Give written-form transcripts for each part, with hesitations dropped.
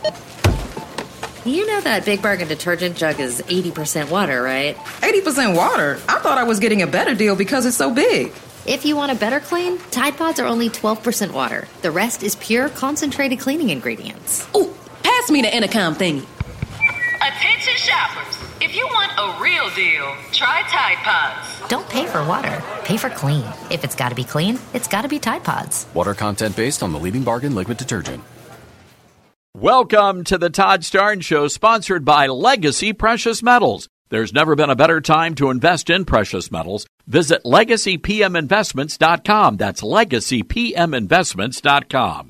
You know that Big Bargain detergent jug is 80% water, right? 80% water? I thought I was getting a better deal because it's so big. If you want a better clean, Tide Pods are only 12% water. The rest is pure, concentrated cleaning ingredients. Ooh, pass me the intercom thingy. Attention shoppers. If you want a real deal, try Tide Pods. Don't pay for water. Pay for clean. If it's got to be clean, it's got to be Tide Pods. Water content based on the leading bargain liquid detergent. Welcome to the Todd Starnes Show, sponsored by Legacy Precious Metals. There's never been a better time to invest in precious metals. Visit LegacyPMInvestments.com. That's LegacyPMInvestments.com.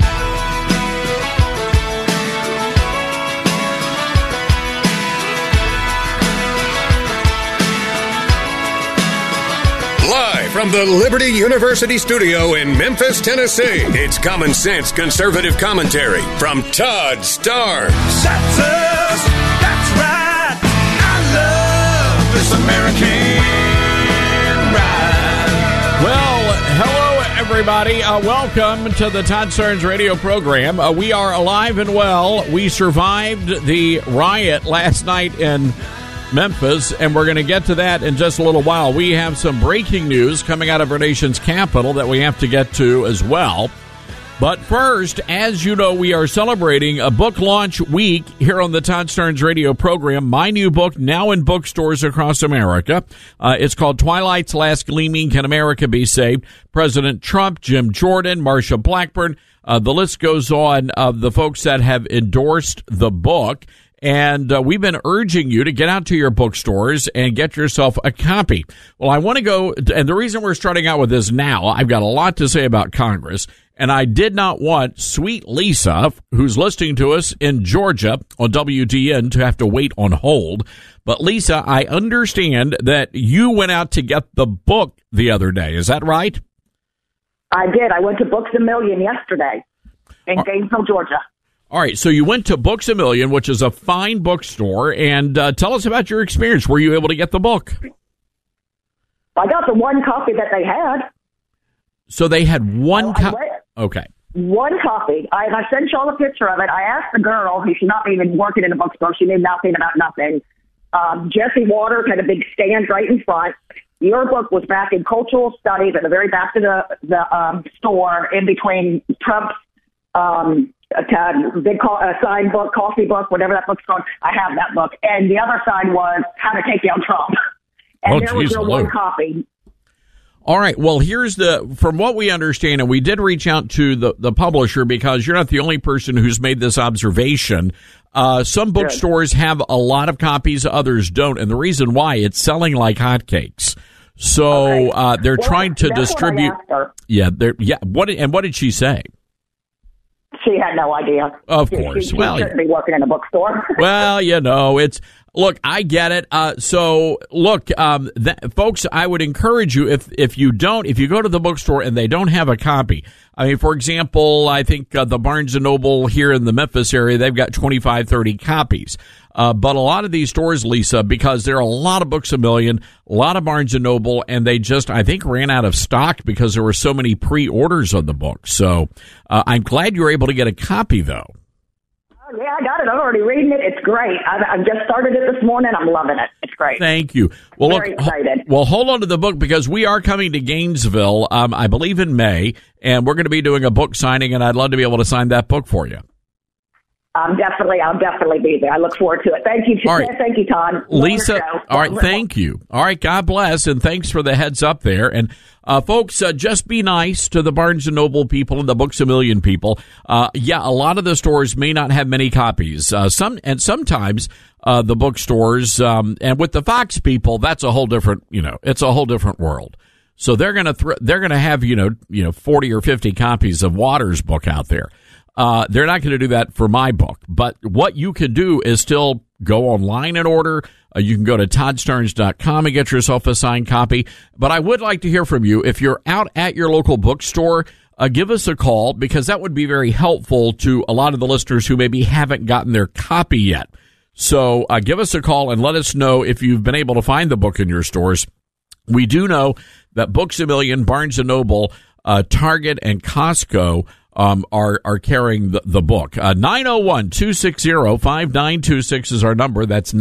Live from the Liberty University studio in Memphis, Tennessee, it's Common Sense Conservative Commentary from Todd Starnes. That's us. That's right. I love this American ride. Well, hello, everybody. Welcome to the Todd Starnes radio program. We are alive and well. We survived the riot last night in Memphis, and we're going to get to that in just a little while. We have some breaking news coming out of our nation's capital that we have to get to as well. But first, as you know, we are celebrating a book launch week here on the Todd Starnes radio program. My new book, now in bookstores across America. It's called Twilight's Last Gleaming, Can America Be Saved? President Trump, Jim Jordan, Marsha Blackburn. The list goes on of the folks that have endorsed the book. And we've been urging you to get out to your bookstores and get yourself a copy. Well, I want to go, and the reason we're starting out with this now, I've got a lot to say about Congress, and I did not want sweet Lisa, who's listening to us in Georgia on WDN, to have to wait on hold. But Lisa, I understand that you went out to get the book the other day. Is that right? I did. I went to Books A Million yesterday in Gainesville, Georgia. All right, so you went to Books A Million, which is a fine bookstore, and tell us about your experience. Were you able to get the book? I got the one copy that they had. So they had one copy? Okay. One copy. I sent y'all a picture of it. I asked the girl, who's not even working in a bookstore, she knew nothing about nothing. Jesse Waters had a big stand right in front. Your book was back in Cultural Studies at the very back of the store, in between Trump's big sign book, coffee book, whatever that book's called. I have that book. And the other side was How to Take Down Trump. And there was your one copy. All right. Well, from what we understand, and we did reach out to the publisher because you're not the only person who's made this observation. Some bookstores have a lot of copies, others don't. And the reason why, it's selling like hotcakes. So they're trying to distribute. Yeah. What did she say? She had no idea. Of course. She shouldn't be working in a bookstore. Well, look, I get it. Folks, I would encourage you, if you go to the bookstore and they don't have a copy. I mean, for example, I think the Barnes & Noble here in the Memphis area, they've got 25, 30 copies. But a lot of these stores, Lisa, because there are a lot of Books A Million, a lot of Barnes & Noble, and they just, I think, ran out of stock because there were so many pre-orders of the book. So I'm glad you were able to get a copy, though. Oh, yeah, I got it. I'm already reading it. It's great. I just started it this morning. I'm loving it. It's great. Thank you. Well, Very excited. Well, hold on to the book because we are coming to Gainesville, I believe in May, and we're going to be doing a book signing, and I'd love to be able to sign that book for you. I'll definitely be there. I look forward to it. Thank you. All right. Thank you, Todd. Lisa, all right, thank you. All right, God bless, and thanks for the heads up there. And folks, just be nice to the Barnes & Noble people and the Books A Million people. A lot of the stores may not have many copies. Sometimes the bookstores, and with the Fox people, that's a whole different, it's a whole different world. So they're gonna have 40 or 50 copies of Waters' book out there. They're not going to do that for my book, but what you can do is still go online and order. You can go to ToddStarnes.com and get yourself a signed copy. But I would like to hear from you. If you're out at your local bookstore, give us a call because that would be very helpful to a lot of the listeners who maybe haven't gotten their copy yet. So give us a call and let us know if you've been able to find the book in your stores. We do know that Books A Million, Barnes & Noble, Target, and Costco are carrying the book. 901-260-5926 is our number. That's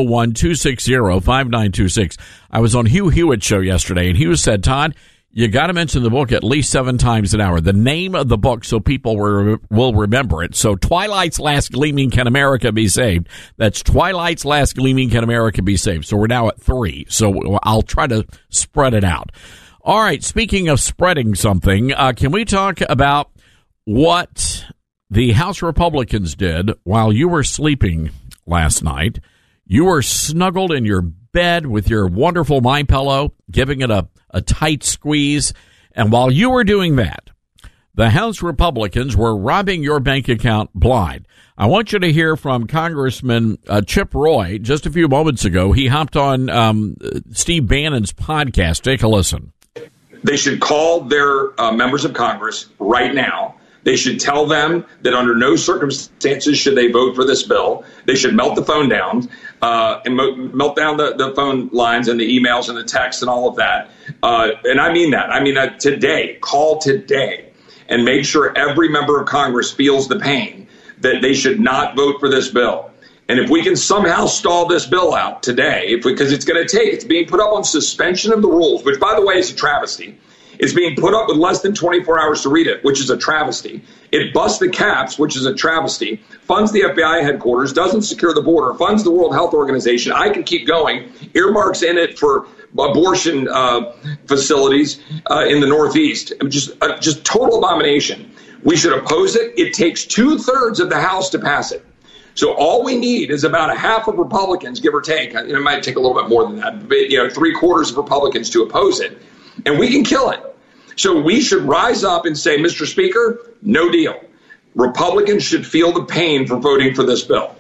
901-260-5926. I was on Hugh Hewitt's show yesterday, and Hugh said, Todd, you got to mention the book at least 7 times an hour. The name of the book so people will remember it. So Twilight's Last Gleaming Can America Be Saved? That's Twilight's Last Gleaming Can America Be Saved? So we're now at 3. So I'll try to spread it out. All right, speaking of spreading something, can we talk about what the House Republicans did while you were sleeping last night? You were snuggled in your bed with your wonderful MyPillow, giving it a tight squeeze. And while you were doing that, the House Republicans were robbing your bank account blind. I want you to hear from Congressman Chip Roy just a few moments ago. He hopped on Steve Bannon's podcast. Take a listen. They should call their members of Congress right now. They should tell them that under no circumstances should they vote for this bill. They should melt the phone down and melt down the phone lines and the emails and the texts and all of that. And I mean that. I mean that today. Call today and make sure every member of Congress feels the pain that they should not vote for this bill. And if we can somehow stall this bill out today, because it's going to take, it's being put up on suspension of the rules, which, by the way, is a travesty. It's being put up with less than 24 hours to read it, which is a travesty. It busts the caps, which is a travesty, funds the FBI headquarters, doesn't secure the border, funds the World Health Organization. I can keep going. Earmarks in it for abortion facilities in the Northeast. Just total abomination. We should oppose it. It takes 2/3 of the House to pass it. So all we need is about a half of Republicans, give or take. It might take a little bit more than that, but 3/4 of Republicans to oppose it, and we can kill it. So we should rise up and say, Mr. Speaker, no deal. Republicans should feel the pain for voting for this bill.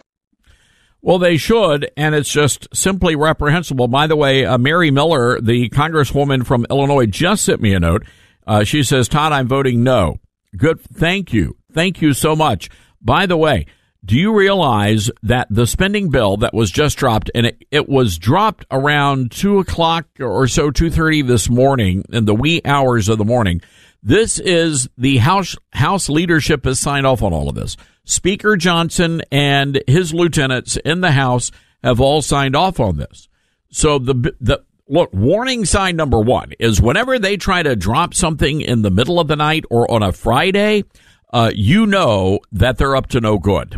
Well, they should, and it's just simply reprehensible. By the way, Mary Miller, the Congresswoman from Illinois, just sent me a note. She says, Todd, I'm voting no. Good. Thank you. Thank you so much. By the way, do you realize that the spending bill that was just dropped, and it was dropped around 2 o'clock or so, 2:30 this morning, in the wee hours of the morning? This is the House leadership has signed off on all of this. Speaker Johnson and his lieutenants in the House have all signed off on this. So look, warning sign number 1 is whenever they try to drop something in the middle of the night or on a Friday, you know that they're up to no good.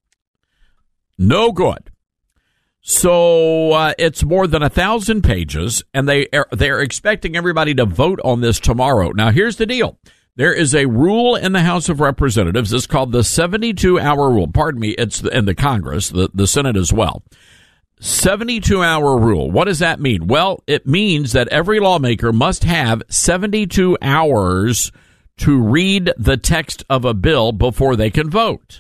No good. So it's more than 1,000 pages, and they're expecting everybody to vote on this tomorrow. Now, here's the deal. There is a rule in the House of Representatives. It's called the 72-hour rule. Pardon me, it's in the Congress, the Senate as well. 72-hour rule. What does that mean? Well, it means that every lawmaker must have 72 hours to read the text of a bill before they can vote.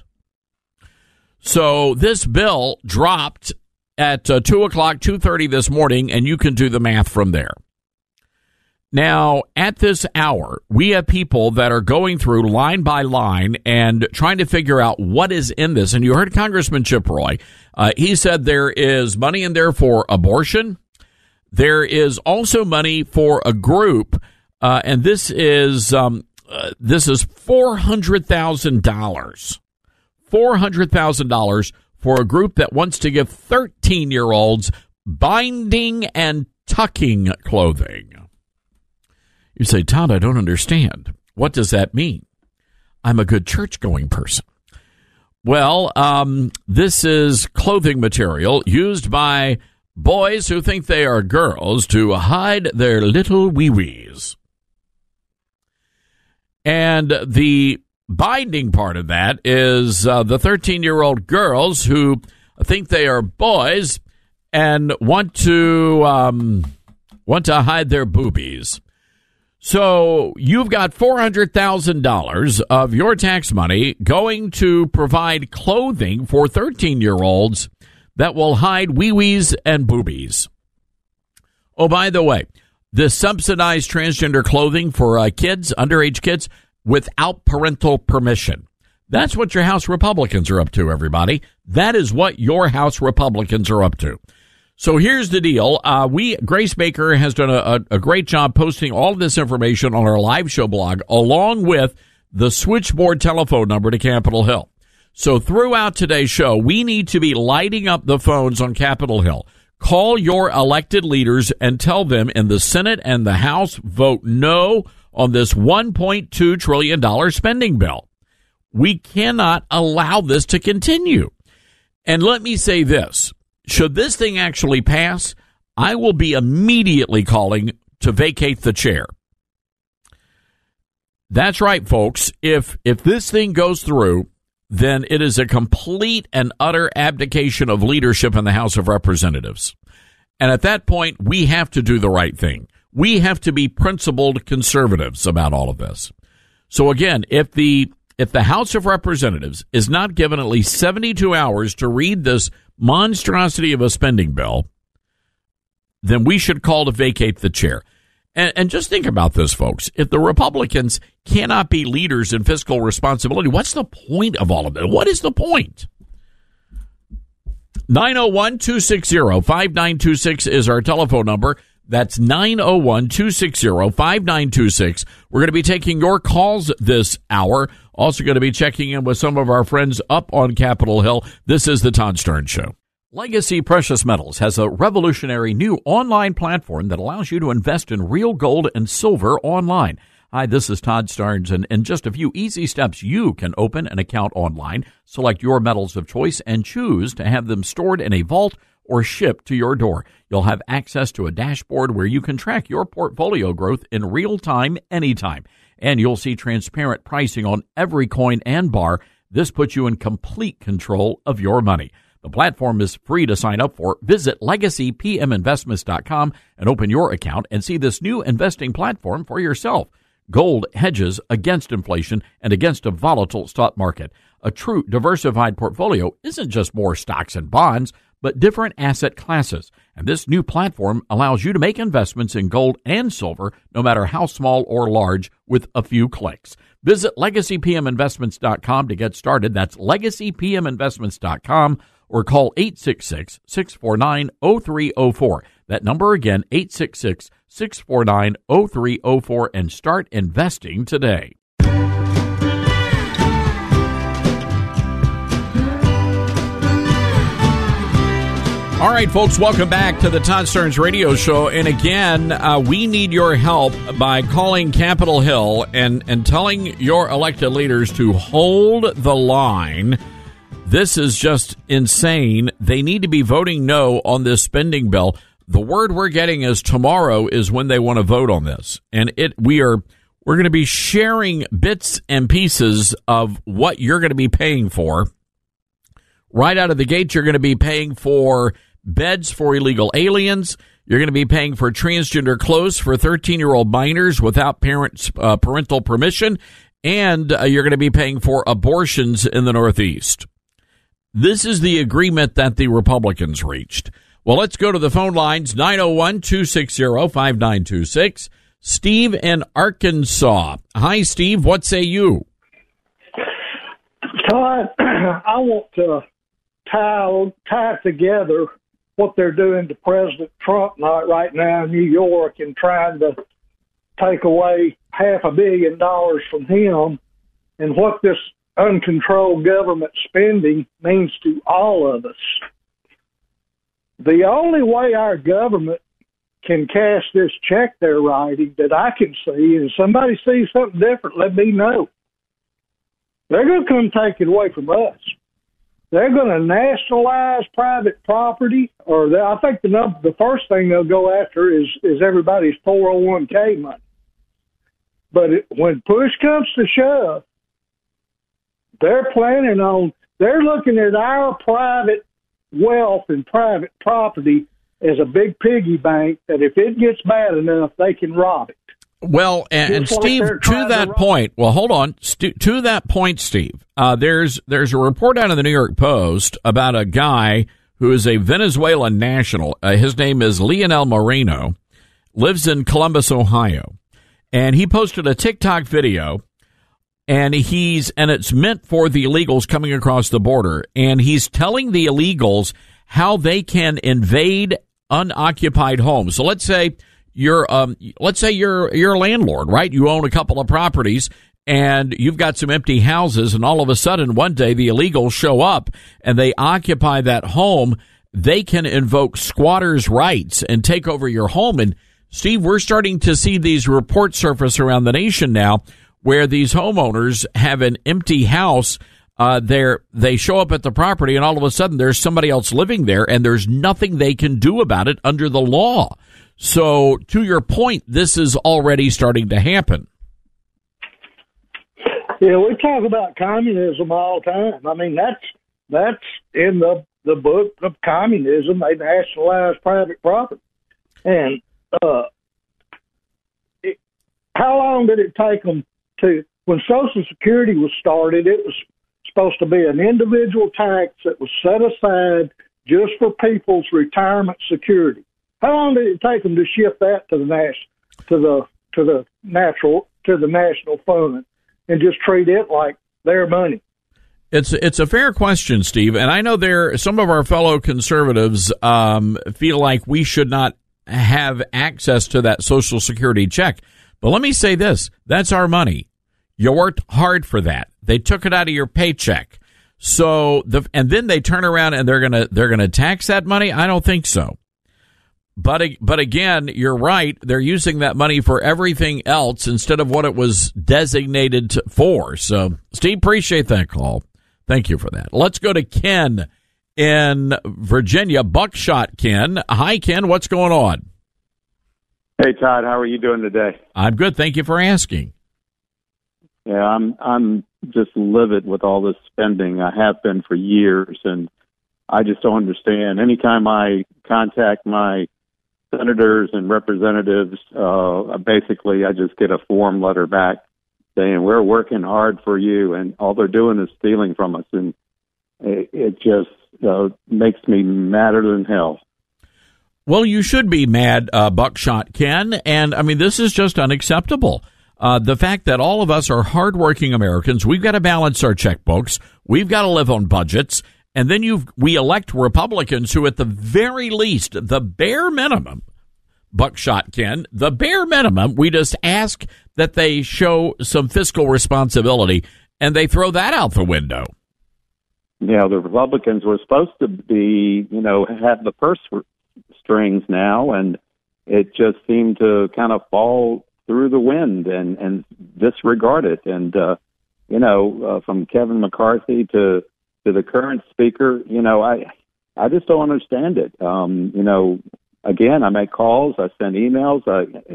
So this bill dropped at 2 o'clock, 2:30 this morning, and you can do the math from there. Now, at this hour, we have people that are going through line by line and trying to figure out what is in this. And you heard Congressman Chip Roy. He said there is money in there for abortion. There is also money for a group, and this is $400,000. $400,000 for a group that wants to give 13-year-olds binding and tucking clothing. You say, Todd, I don't understand. What does that mean? I'm a good church-going person. Well, this is clothing material used by boys who think they are girls to hide their little wee-wees. And the binding part of that is the 13-year-old girls who think they are boys and want to hide their boobies. So you've got $400,000 of your tax money going to provide clothing for 13-year-olds that will hide wee-wees and boobies. Oh, by the way, this subsidized transgender clothing for kids, underage kids, without parental permission. That's what your House Republicans are up to, everybody. That is what your House Republicans are up to. So here's the deal. Grace Baker has done a great job posting all of this information on our live show blog, along with the switchboard telephone number to Capitol Hill. So throughout today's show, we need to be lighting up the phones on Capitol Hill. Call your elected leaders and tell them in the Senate and the House, vote no on this $1.2 trillion spending bill. We cannot allow this to continue. And let me say this. Should this thing actually pass, I will be immediately calling to vacate the chair. That's right, folks. If this thing goes through, then it is a complete and utter abdication of leadership in the House of Representatives. And at that point, we have to do the right thing. We have to be principled conservatives about all of this. So again, if the House of Representatives is not given at least 72 hours to read this monstrosity of a spending bill, then we should call to vacate the chair. And just think about this, folks. If the Republicans cannot be leaders in fiscal responsibility, what's the point of all of it? What is the point? 901-260-5926 is our telephone number. That's 901-260-5926. We're going to be taking your calls this hour. Also going to be checking in with some of our friends up on Capitol Hill. This is the Todd Starnes Show. Legacy Precious Metals has a revolutionary new online platform that allows you to invest in real gold and silver online. Hi, this is Todd Starnes, and in just a few easy steps, you can open an account online, select your metals of choice, and choose to have them stored in a vault or shipped to your door. You'll have access to a dashboard where you can track your portfolio growth in real time, anytime. And you'll see transparent pricing on every coin and bar. This puts you in complete control of your money. The platform is free to sign up for. Visit LegacyPMInvestments.com and open your account and see this new investing platform for yourself. Gold hedges against inflation and against a volatile stock market. A true diversified portfolio isn't just more stocks and bonds, but different asset classes. And this new platform allows you to make investments in gold and silver, no matter how small or large, with a few clicks. Visit LegacyPMInvestments.com to get started. That's LegacyPMInvestments.com. Or call 866-649-0304. That number again, 866-649-0304, and start investing today. All right, folks, welcome back to the Todd Starnes Radio Show. And again, we need your help by calling Capitol Hill and telling your elected leaders to hold the line. This is just insane. They need to be voting no on this spending bill. The word we're getting is tomorrow is when they want to vote on this. And we're going to be sharing bits and pieces of what you're going to be paying for. Right out of the gate, you're going to be paying for beds for illegal aliens. You're going to be paying for transgender clothes for 13-year-old minors without parental permission. And you're going to be paying for abortions in the Northeast. This is the agreement that the Republicans reached. Well, let's go to the phone lines, 901-260-5926. Steve in Arkansas. Hi, Steve. What say you? Todd, I want to tie together what they're doing to President Trump right now in New York and trying to take away $500 million from him and what this uncontrolled government spending means to all of us. The only way our government can cash this check they're writing that I can see, and if somebody sees something different, let me know. They're going to come take it away from us. They're going to nationalize private property, or I think the first thing they'll go after is everybody's 401k money. But when push comes to shove, they're looking at our private wealth and private property as a big piggy bank that if it gets bad enough, they can rob it. Well, and Steve, to that point, well, hold on. To that point, Steve, there's a report out of the New York Post about a guy who is a Venezuelan national. His name is Leonel Moreno, lives in Columbus, Ohio. And he posted a TikTok video. And it's meant for the illegals coming across the border. And he's telling the illegals how they can invade unoccupied homes. So let's say you're a landlord, right? You own a couple of properties and you've got some empty houses, and all of a sudden one day the illegals show up and they occupy that home, they can invoke squatters' rights and take over your home. And Steve, we're starting to see these reports surface around the nation now where these homeowners have an empty house. They show up at the property, and all of a sudden there's somebody else living there, and there's nothing they can do about it under the law. So, to your point, this is already starting to happen. Yeah, we talk about communism all the time. I mean, that's in the book of communism. They nationalize private property. And how long did it take them to, when Social Security was started, it was supposed to be an individual tax that was set aside just for people's retirement security. How long did it take them to shift that to the national fund and just treat it like their money? It's a fair question, Steve, and I know some of our fellow conservatives feel like we should not have access to that Social Security check. But let me say this: that's our money. You worked hard for that. They took it out of your paycheck. So and then they turn around and they're gonna tax that money? I don't think so. But again, you're right. They're using that money for everything else instead of what it was designated for. So, Steve, appreciate that call. Thank you for that. Let's go to Ken in Virginia. Buckshot Ken. Hi, Ken. What's going on? Hey, Todd. How are you doing today? I'm good. Thank you for asking. Yeah, I'm just livid with all this spending. I have been for years, and I just don't understand. Anytime I contact my senators and representatives, basically I just get a form letter back saying we're working hard for you, and all they're doing is stealing from us, and it just makes me madder than hell. Well, you should be mad, Buckshot Ken, and I mean this is just unacceptable. The fact that all of us are hardworking Americans, we've got to balance our checkbooks, we've got to live on budgets, and then we elect Republicans who, at the very least, the bare minimum, Buckshot Ken, the bare minimum, we just ask that they show some fiscal responsibility, and they throw that out the window. Yeah, the Republicans were supposed to be, have the purse strings now, and it just seemed to kind of fall through the wind and disregard it. And, from Kevin McCarthy to the current speaker, I just don't understand it. Again, I make calls, I send emails,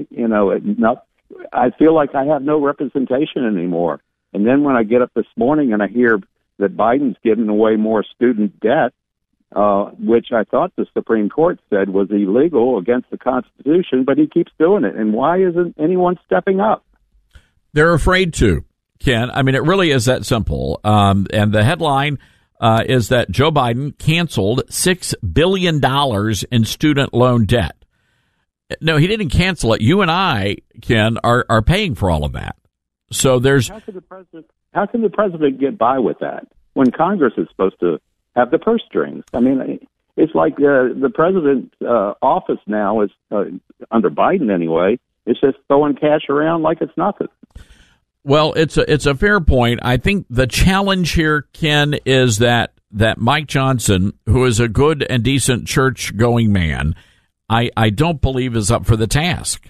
I feel like I have no representation anymore. And then when I get up this morning and I hear that Biden's giving away more student debt, which I thought the Supreme Court said was illegal against the Constitution, but he keeps doing it. And why isn't anyone stepping up? They're afraid to, Ken. I mean, it really is that simple. And the headline is that Joe Biden canceled $6 billion in student loan debt. No, he didn't cancel it. You and I, Ken, are paying for all of that. So there's... How can the president get by with that when Congress is supposed to have the purse strings? I mean, it's like the president's office now is, under Biden anyway, it's just throwing cash around like it's nothing. Well, it's a fair point. I think the challenge here, Ken, is that Mike Johnson, who is a good and decent church-going man, I don't believe is up for the task.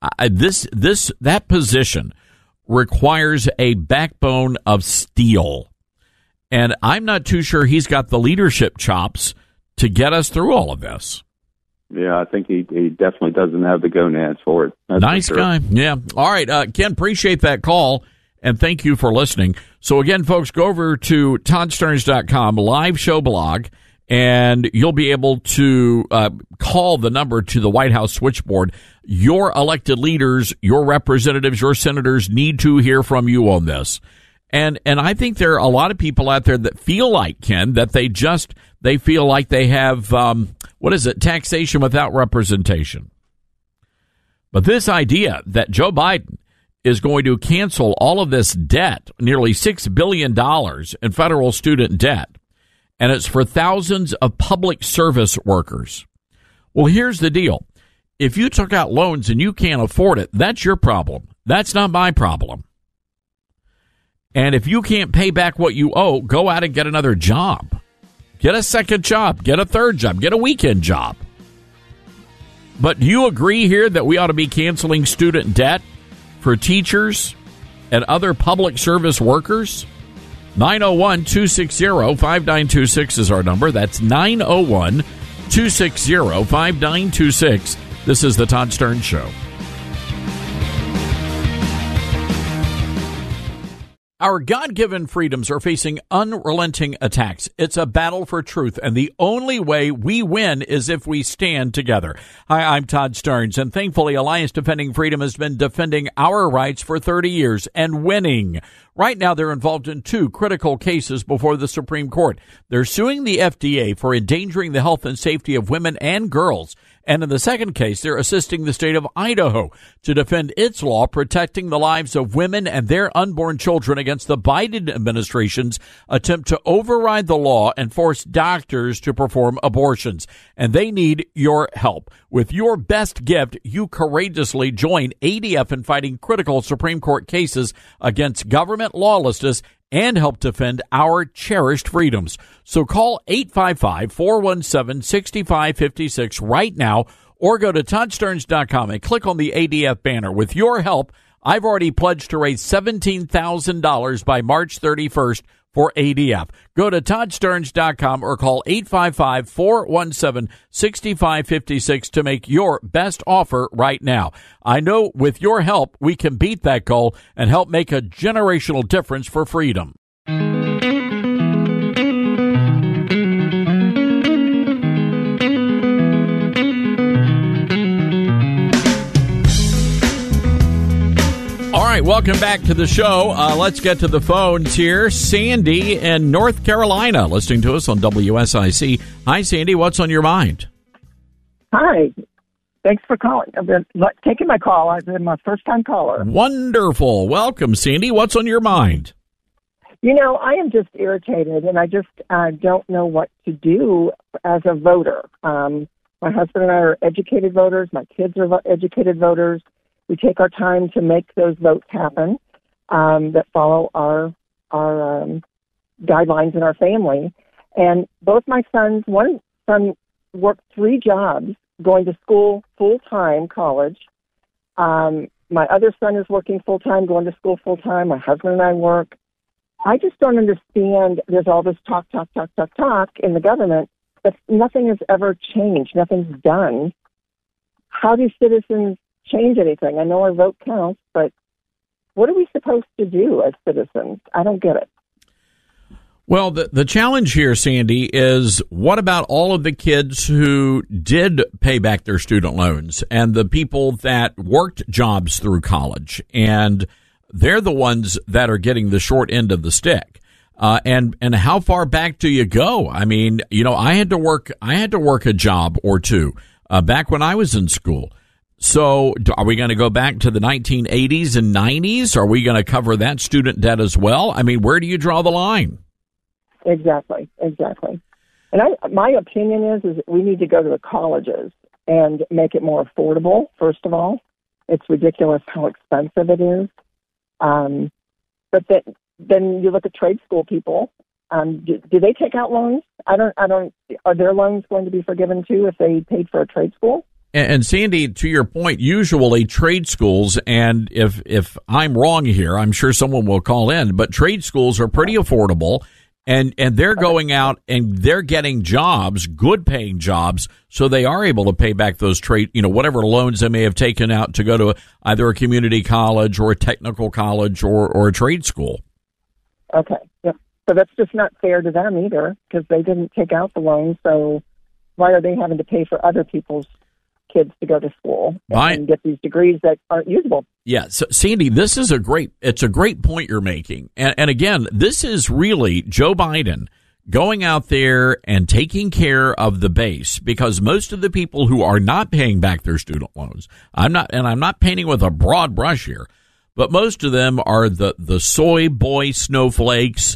That position requires a backbone of steel, and I'm not too sure he's got the leadership chops to get us through all of this. Yeah, I think he definitely doesn't have the gonads for it. That's nice for sure. Guy. Yeah. All right, Ken, appreciate that call, and thank you for listening. So, again, folks, go over to ToddStearns.com, live show blog, and you'll be able to call the number to the White House switchboard. Your elected leaders, your representatives, your senators need to hear from you on this. And I think there are a lot of people out there that feel like, Ken, that they feel like they have, taxation without representation. But this idea that Joe Biden is going to cancel all of this debt, nearly $6 billion in federal student debt, and it's for thousands of public service workers. Well, here's the deal. If you took out loans and you can't afford it, that's your problem. That's not my problem. And if you can't pay back what you owe, go out and get another job. Get a second job. Get a third job. Get a weekend job. But do you agree here that we ought to be canceling student debt for teachers and other public service workers? 901-260-5926 is our number. That's 901-260-5926. This is the Todd Stern Show. Our God-given freedoms are facing unrelenting attacks. It's a battle for truth, and the only way we win is if we stand together. Hi, I'm Todd Stearns, and thankfully Alliance Defending Freedom has been defending our rights for 30 years and winning. Right now, they're involved in two critical cases before the Supreme Court. They're suing the FDA for endangering the health and safety of women and girls. And in the second case, they're assisting the state of Idaho to defend its law protecting the lives of women and their unborn children against the Biden administration's attempt to override the law and force doctors to perform abortions. And they need your help. With your best gift, you courageously join ADF in fighting critical Supreme Court cases against government lawlessness and help defend our cherished freedoms. So call 855-417-6556 right now or go to ToddStearns.com and click on the ADF banner. With your help, I've already pledged to raise $17,000 by March 31st for ADF. Go to ToddStearns.com or call 855-417-6556 to make your best offer right now. I know with your help, we can beat that goal and help make a generational difference for freedom. All right, welcome back to the show. Let's get to the phones here. Sandy in North Carolina, listening to us on WSIC. Hi, Sandy. What's on your mind? Hi. Thanks for calling. I've been taking my call. I've been my first-time caller. Wonderful. Welcome, Sandy. What's on your mind? You know, I am just irritated, and I just don't know what to do as a voter. My husband and I are educated voters. My kids are educated voters. We take our time to make those votes happen that follow our guidelines in our family. And both my sons, one son worked 3 jobs, going to school full-time, college. My other son is working full-time, going to school full-time. My husband and I work. I just don't understand. There's all this talk in the government, but nothing has ever changed. Nothing's done. How do citizens change anything? I know our vote counts, but what are we supposed to do as citizens? I don't get it. Well, the challenge here, Sandy, is what about all of the kids who did pay back their student loans and the people that worked jobs through college, and they're the ones that are getting the short end of the stick. And how far back do you go? I mean, you know, I had to work a job or two back when I was in school. So are we going to go back to the 1980s and 90s? Are we going to cover that student debt as well? I mean, where do you draw the line? Exactly. And my opinion is that we need to go to the colleges and make it more affordable, first of all. It's ridiculous how expensive it is. But then you look at trade school people. Do they take out loans? I don't. Are their loans going to be forgiven too if they paid for a trade school? And Sandy, to your point, usually trade schools, and if I'm wrong here, I'm sure someone will call in, but trade schools are pretty affordable, and they're going out and they're getting jobs, good paying jobs, so they are able to pay back those whatever loans they may have taken out to go to either a community college or a technical college or a trade school. Okay. Yep. So that's just not fair to them either, because they didn't take out the loan, so why are they having to pay for other people's kids to go to school and get these degrees that aren't usable? Yeah, so Sandy, this is a great point you're making. And again, this is really Joe Biden going out there and taking care of the base, because most of the people who are not paying back their student loans, I'm not painting with a broad brush here, but most of them are the soy boy snowflakes,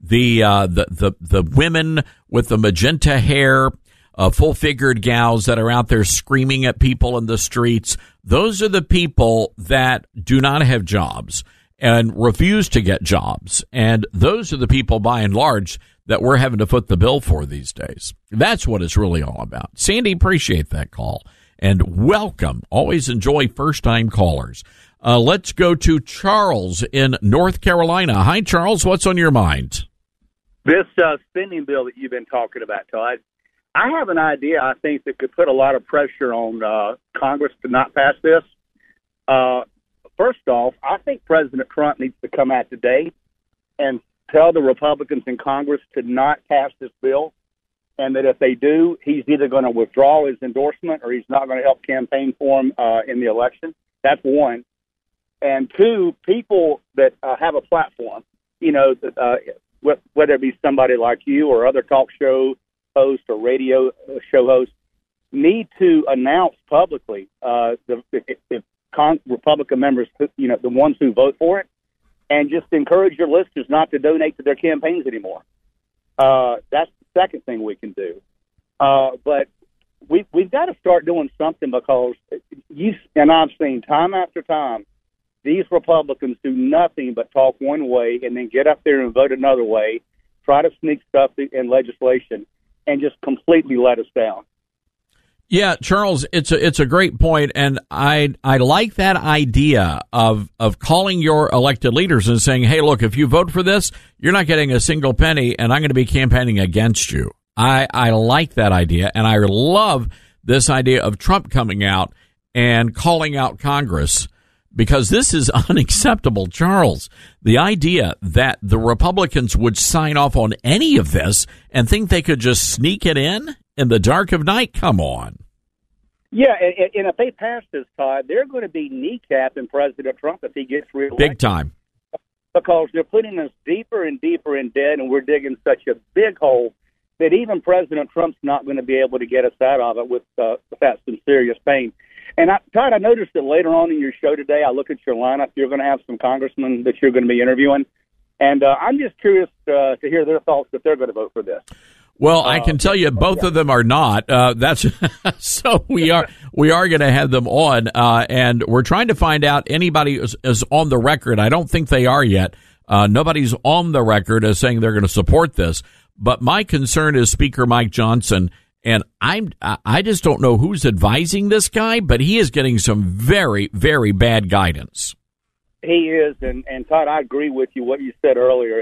the women with the magenta hair, full-figured gals that are out there screaming at people in the streets. Those are the people that do not have jobs. and refuse to get jobs. And those are the people, by and large, that we're having to foot the bill for these days. That's what it's really all about. Sandy, appreciate that call. And welcome. Always enjoy first-time callers. Let's go to Charles in North Carolina. Hi, Charles. What's on your mind? This spending bill that you've been talking about, Todd, I have an idea, I think, that could put a lot of pressure on Congress to not pass this. First off, I think President Trump needs to come out today and tell the Republicans in Congress to not pass this bill, and that if they do, he's either going to withdraw his endorsement or he's not going to help campaign for him in the election. That's one. And two, people that have a platform, you know, whether it be somebody like you or other talk show hosts or radio show hosts, need to announce publicly Republican members, you know, the ones who vote for it, and just encourage your listeners not to donate to their campaigns anymore. That's the second thing we can do. But we've got to start doing something, because and I've seen time after time, these Republicans do nothing but talk one way and then get up there and vote another way, try to sneak stuff in legislation, and just completely let us down. Yeah, Charles, it's a great point, and I like that idea of calling your elected leaders and saying, hey, look, if you vote for this, you're not getting a single penny, and I'm going to be campaigning against you. I like that idea, and I love this idea of Trump coming out and calling out Congress, because this is unacceptable, Charles. The idea that the Republicans would sign off on any of this and think they could just sneak it in the dark of night, come on. Yeah, and if they pass this, Todd, they're going to be kneecapping President Trump if he gets reelected. Big time. Because they're putting us deeper and deeper in debt, and we're digging such a big hole that even President Trump's not going to be able to get us out of it without some serious pain. And, Todd, I noticed that later on in your show today, I look at your lineup, you're going to have some congressmen that you're going to be interviewing. And I'm just curious to hear their thoughts if they're going to vote for this. Well, I can tell you both of them are not. That's so we are going to have them on, and we're trying to find out anybody is on the record. I don't think they are yet. Nobody's on the record as saying they're going to support this. But my concern is Speaker Mike Johnson, and I just don't know who's advising this guy, but he is getting some very, very bad guidance. He is, and Todd, I agree with you what you said earlier.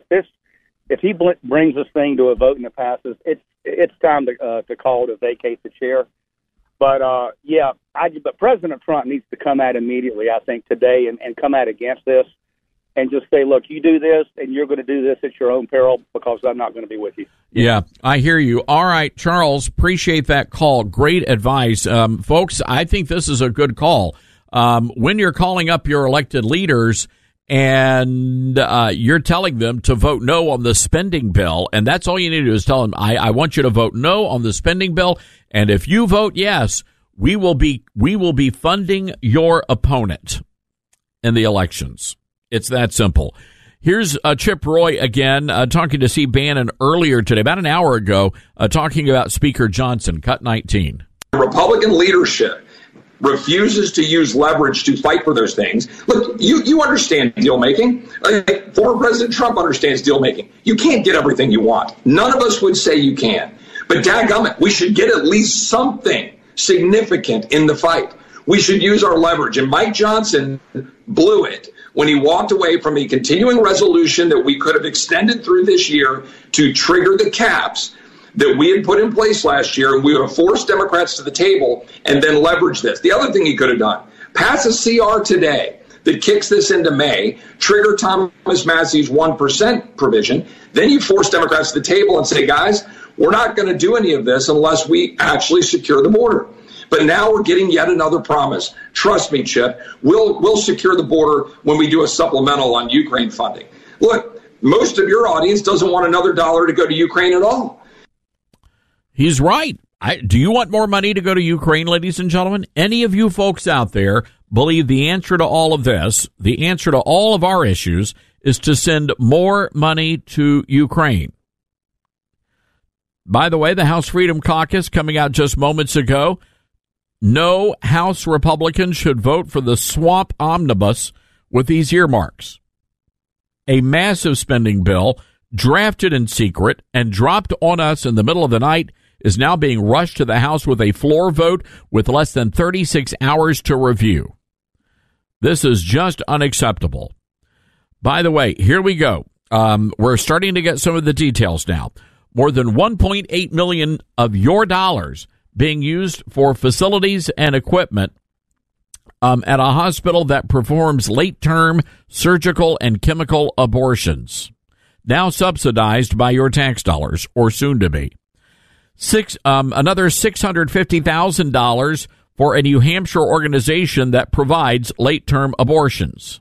If he brings this thing to a vote and it passes, it's time to call to vacate the chair. But but President Trump needs to come out immediately, I think, today and come out against this and just say, look, you do this and you're going to do this at your own peril, because I'm not going to be with you. Yeah, I hear you. All right, Charles, appreciate that call. Great advice. Folks, I think this is a good call. When you're calling up your elected leaders and you're telling them to vote no on the spending bill, and that's all you need to do is tell them, I want you to vote no on the spending bill, and if you vote yes, we will be funding your opponent in the elections. It's that simple. Here's Chip Roy again, talking to Steve Bannon earlier today, about an hour ago, talking about Speaker Johnson, cut 19. Republican leadership refuses to use leverage to fight for those things. Look, you understand deal making. Former President Trump understands deal making. You can't get everything you want. None of us would say you can. But dadgummit, we should get at least something significant in the fight. We should use our leverage. And Mike Johnson blew it when he walked away from a continuing resolution that we could have extended through this year to trigger the caps that we had put in place last year, and we would have forced Democrats to the table and then leverage this. The other thing he could have done, pass a CR today that kicks this into May, trigger Thomas Massey's 1% provision, then you force Democrats to the table and say, guys, we're not going to do any of this unless we actually secure the border. But now we're getting yet another promise. Trust me, Chip, we'll secure the border when we do a supplemental on Ukraine funding. Look, most of your audience doesn't want another dollar to go to Ukraine at all. He's right. Do you want more money to go to Ukraine, ladies and gentlemen? Any of you folks out there believe the answer to all of this, the answer to all of our issues, is to send more money to Ukraine? By the way, the House Freedom Caucus coming out just moments ago, no House Republicans should vote for the swamp omnibus with these earmarks. A massive spending bill drafted in secret and dropped on us in the middle of the night is now being rushed to the House with a floor vote with less than 36 hours to review. This is just unacceptable. By the way, here we go. We're starting to get some of the details now. More than $1.8 million of your dollars being used for facilities and equipment at a hospital that performs late-term surgical and chemical abortions, now subsidized by your tax dollars, or soon to be. Another $650,000 for a New Hampshire organization that provides late-term abortions.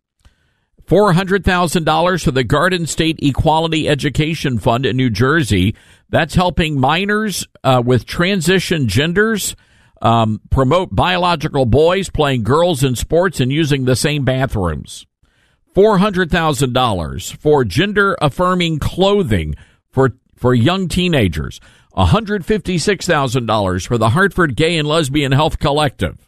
$400,000 for the Garden State Equality Education Fund in New Jersey. That's helping minors with transition genders promote biological boys playing girls in sports and using the same bathrooms. $400,000 for gender-affirming clothing for young teenagers. $156,000 for the Hartford Gay and Lesbian Health Collective.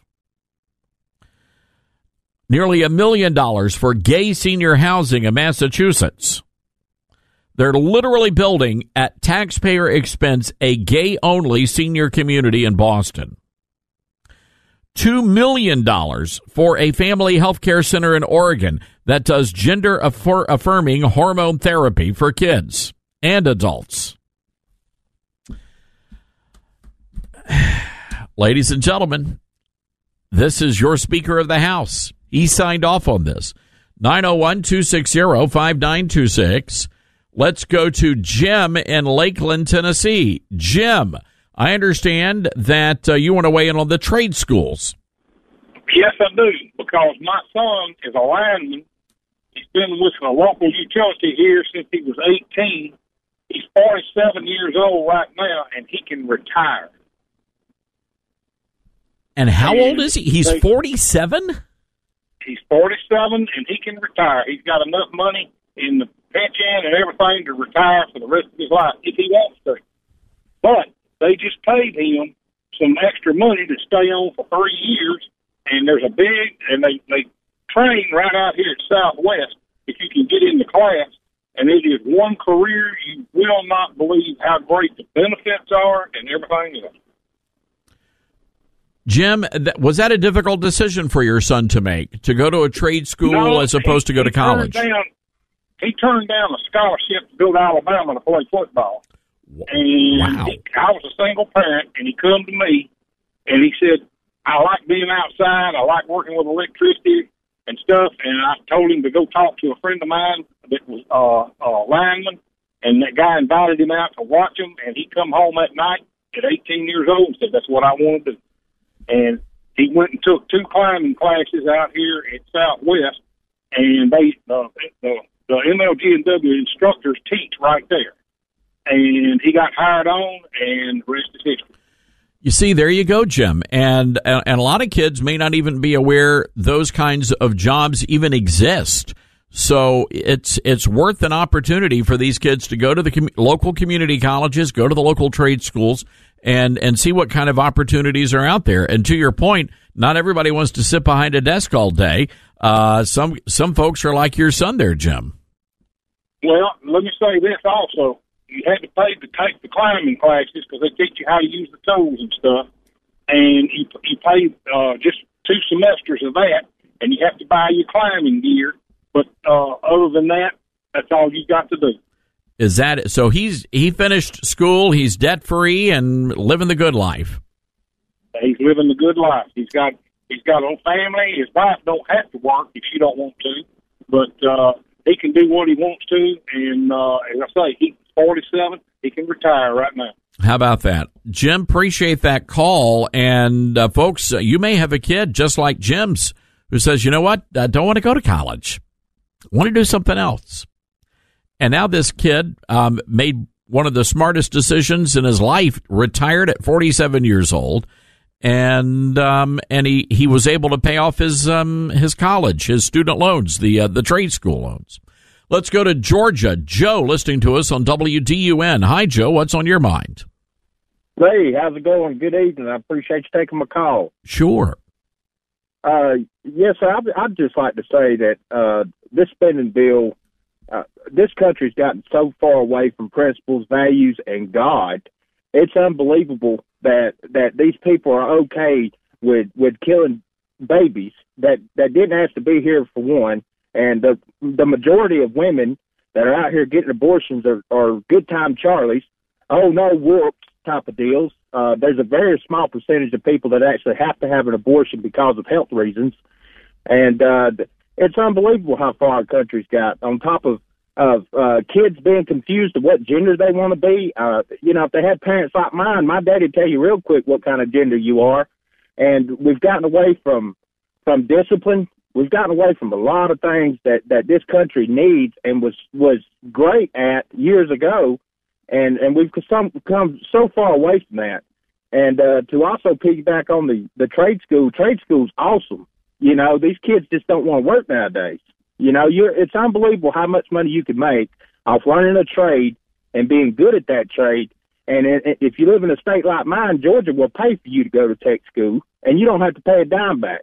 Nearly $1 million for gay senior housing in Massachusetts. They're literally building, at taxpayer expense, a gay-only senior community in Boston. $2 million for a family health care center in Oregon that does gender-affirming hormone therapy for kids and adults. Ladies and gentlemen, this is your Speaker of the House. He signed off on this. 901-260-5926. Let's go to Jim in Lakeland, Tennessee. Jim, I understand that you want to weigh in on the trade schools. Yes, I do, because my son is a lineman. He's been with a local utility here since he was 18. He's 47 years old right now, and he can retire. And how old is he? He's 47? He's 47, and he can retire. He's got enough money in the pension and everything to retire for the rest of his life if he wants to. But they just paid him some extra money to stay on for 3 years, and there's a big, and they train right out here at Southwest if you can get in the class, and it is one career you will not believe how great the benefits are and everything else. Jim, was that a difficult decision for your son to make, to go to a trade school as opposed to go to college? He turned down a scholarship to go to Alabama to play football. And I was a single parent, and he come to me, and he said, I like being outside, I like working with electricity and stuff, and I told him to go talk to a friend of mine that was a lineman, and that guy invited him out to watch him, and he come home that night at 18 years old and said, that's what I want to do. And he went and took 2 climbing classes out here at Southwest, and the MLG&W instructors teach right there. And he got hired on, and the rest is history. You see, there you go, Jim. And a lot of kids may not even be aware those kinds of jobs even exist. So it's worth an opportunity for these kids to go to the local community colleges, go to the local trade schools, and see what kind of opportunities are out there. And to your point, not everybody wants to sit behind a desk all day. Some folks are like your son there, Jim. Well, let me say this also. You had to pay to take the climbing classes because they teach you how to use the tools and stuff. And you pay just 2 semesters of that, and you have to buy your climbing gear. But other than that, that's all you got to do. Is that so? He finished school. He's debt free and living the good life. He's living the good life. He's got a family. His wife don't have to work if she don't want to, but he can do what he wants to. And as I say, he's 47. He can retire right now. How about that, Jim? Appreciate that call. And folks, you may have a kid just like Jim's who says, you know what, I don't want to go to college. I want to do something else. And now this kid made one of the smartest decisions in his life, retired at 47 years old, and he was able to pay off his college, his student loans, the trade school loans. Let's go to Georgia. Joe, listening to us on WDUN. Hi, Joe. What's on your mind? Hey, how's it going? Good evening. I appreciate you taking my call. Sure. Yes, sir. I'd just like to say that this spending bill, this country's gotten so far away from principles, values, and God. It's unbelievable that these people are okay with killing babies that didn't have to be here, for one, and the majority of women that are out here getting abortions are good time Charlies. Oh no, whoops type of deals. There's a very small percentage of people that actually have to have an abortion because of health reasons, and it's unbelievable how far our country's got. On top of kids being confused of what gender they want to be, if they had parents like mine, my daddy'd tell you real quick what kind of gender you are. And we've gotten away from discipline. We've gotten away from a lot of things that this country needs and was great at years ago. And we've come so far away from that. And to also piggyback on the trade school's awesome. These kids just don't want to work nowadays. It's unbelievable how much money you can make off learning a trade and being good at that trade. And if you live in a state like mine, Georgia will pay for you to go to tech school, and you don't have to pay a dime back,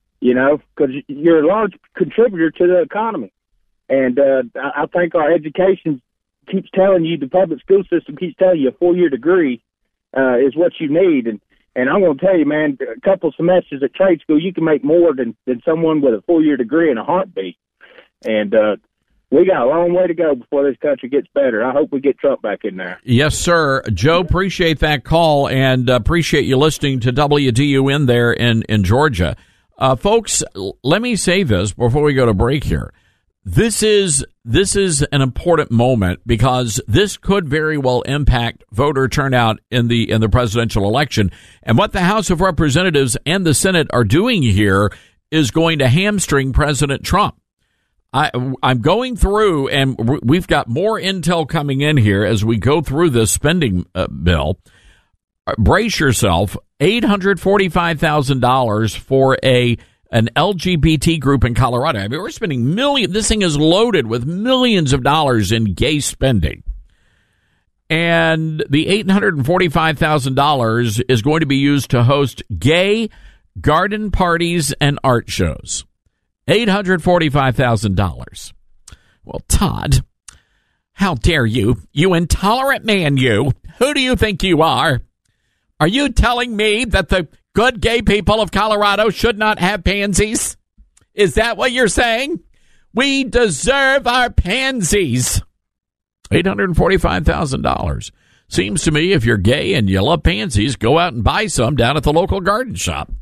because you're a large contributor to the economy. And I think our education keeps telling you, the public school system keeps telling you a 4-year degree is what you need. And I'm going to tell you, man, a couple semesters at trade school, you can make more than someone with a 4-year degree in a heartbeat. And we got a long way to go before this country gets better. I hope we get Trump back in there. Yes, sir. Joe, appreciate that call and appreciate you listening to WDUN there in Georgia. Folks, let me say this before we go to break here. This is an important moment because this could very well impact voter turnout in the presidential election. And what the House of Representatives and the Senate are doing here is going to hamstring President Trump. I'm going through, and we've got more intel coming in here as we go through this spending bill. Brace yourself, $845,000 for an LGBT group in Colorado. I mean, we're spending millions. This thing is loaded with millions of dollars in gay spending. And the $845,000 is going to be used to host gay garden parties and art shows. $845,000. Well, Todd, how dare you? You intolerant man, you. Who do you think you are? Are you telling me that the good gay people of Colorado should not have pansies? Is that what you're saying? We deserve our pansies. $845,000. Seems to me if you're gay and you love pansies, go out and buy some down at the local garden shop.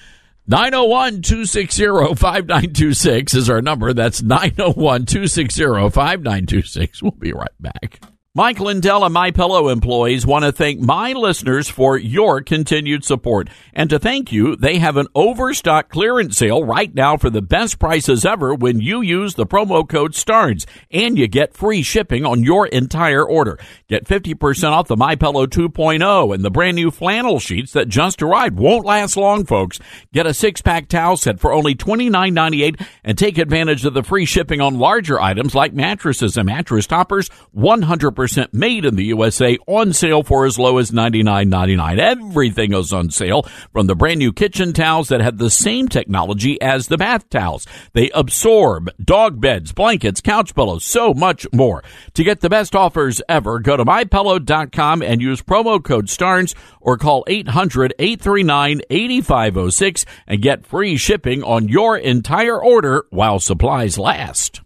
901-260-5926 is our number. That's 901-260-5926. We'll be right back. Mike Lindell and MyPillow employees want to thank my listeners for your continued support. And to thank you, they have an overstock clearance sale right now for the best prices ever when you use the promo code STARNS. And you get free shipping on your entire order. Get 50% off the MyPillow 2.0 and the brand new flannel sheets that just arrived. Won't last long, folks. Get a 6-pack towel set for only $29.98 and take advantage of the free shipping on larger items like mattresses and mattress toppers, 100% made in the USA, on sale for as low as $99.99. Everything is on sale, from the brand new kitchen towels that have the same technology as the bath towels. They absorb dog beds, blankets, couch pillows, so much more. To get the best offers ever, go to MyPillow.com and use promo code STARNS or call 800-839-8506 and get free shipping on your entire order while supplies last.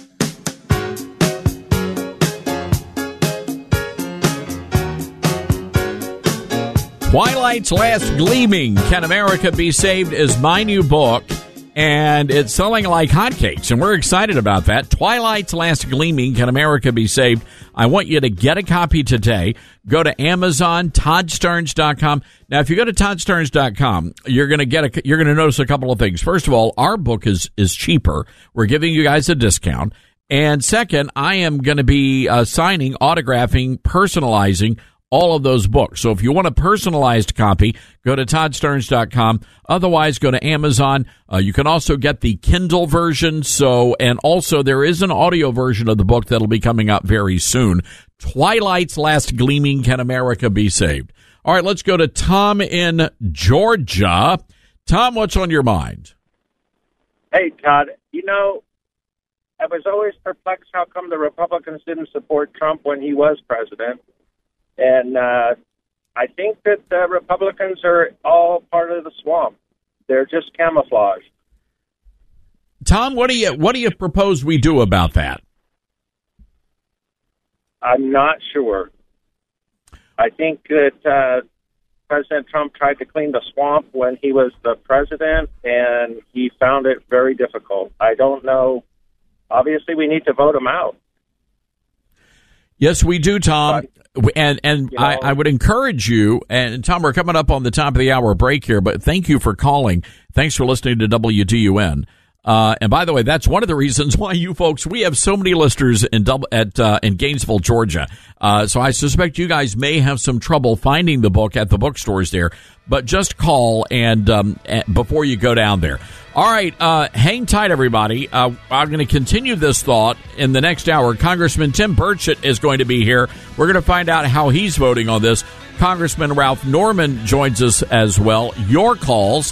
Twilight's Last Gleaming, Can America Be Saved, is my new book, and it's selling like hotcakes, and we're excited about that. Twilight's Last Gleaming, Can America Be Saved? I want you to get a copy today. Go to Amazon, ToddStarns.com. Now, if you go to ToddStarns.com, you're going to notice a couple of things. First of all, our book is cheaper. We're giving you guys a discount. And second, I am going to be signing, autographing, personalizing all of those books. So if you want a personalized copy, go to ToddStarns.com. Otherwise, go to Amazon. You can also get the Kindle version. And also there is an audio version of the book that'll be coming out very soon. Twilight's Last Gleaming, Can America Be Saved? All right, let's go to Tom in Georgia. Tom, what's on your mind? Hey, Todd, I was always perplexed how come the Republicans didn't support Trump when he was president. And I think that the Republicans are all part of the swamp. They're just camouflaged. Tom, what do you propose we do about that? I'm not sure. I think that President Trump tried to clean the swamp when he was the president, and he found it very difficult. I don't know. Obviously, we need to vote him out. Yes, we do, Tom. And I would encourage you, and Tom, we're coming up on the top of the hour break here, but thank you for calling. Thanks for listening to WDUN. And by the way, that's one of the reasons why you folks, we have so many listeners in Gainesville, Georgia. So I suspect you guys may have some trouble finding the book at the bookstores there, but just call and before you go down there. All right. Hang tight, everybody. I'm going to continue this thought in the next hour. Congressman Tim Burchett is going to be here. We're going to find out how he's voting on this. Congressman Ralph Norman joins us as well. Your calls.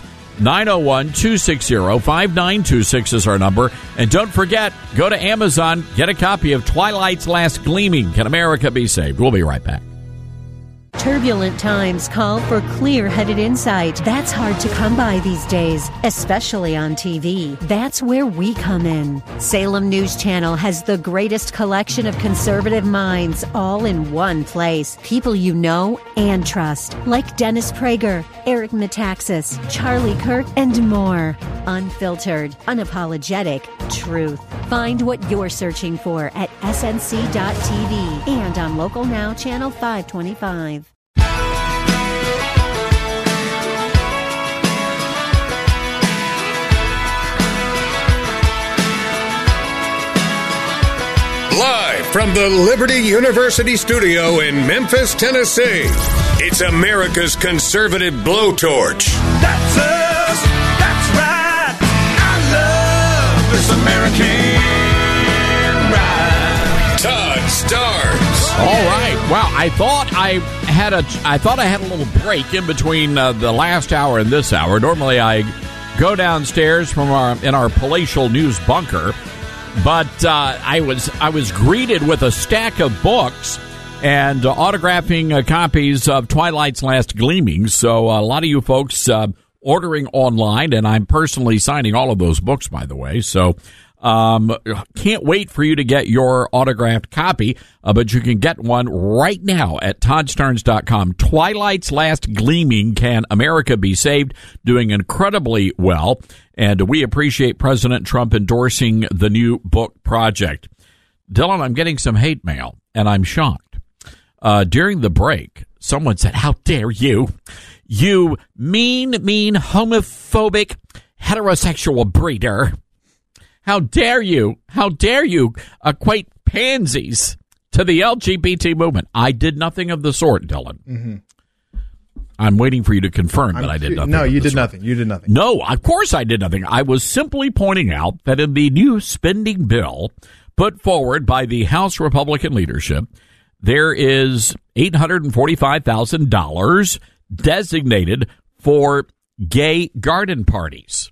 901-260-5926 is our number. And don't forget, go to Amazon, get a copy of Twilight's Last Gleaming. Can America Be Saved? We'll be right back. Turbulent times call for clear-headed insight. That's hard to come by these days, especially on TV. That's where we come in. Salem News Channel has the greatest collection of conservative minds all in one place. People you know and trust, like Dennis Prager, Eric Metaxas, Charlie Kirk, and more. Unfiltered, unapologetic truth. Find what you're searching for at snc.tv and on Local Now Channel 525. Live from the Liberty University studio in Memphis, Tennessee, it's America's conservative blowtorch. That's us. That's right. I love this American ride. Todd Starnes. All right. Wow. I thought I had a little break in between the last hour and this hour. Normally, I go downstairs in our palatial news bunker. But I was greeted with a stack of books and autographing copies of Twilight's Last Gleaming. So a lot of you folks ordering online, and I'm personally signing all of those books, by the way. So can't wait for you to get your autographed copy, but you can get one right now at ToddStarnes.com. Twilight's Last Gleaming, Can America Be Saved? Doing incredibly well. And we appreciate President Trump endorsing the new book project. Dylan, I'm getting some hate mail, and I'm shocked. During the break, someone said, "How dare you? You mean, homophobic, heterosexual breeder. How dare you? How dare you equate pansies to the LGBT movement?" I did nothing of the sort, Dylan. Mm-hmm. I'm waiting for you to confirm that I did nothing. No, you did nothing. You did nothing. No, of course I did nothing. I was simply pointing out that in the new spending bill put forward by the House Republican leadership, there is $845,000 designated for gay garden parties.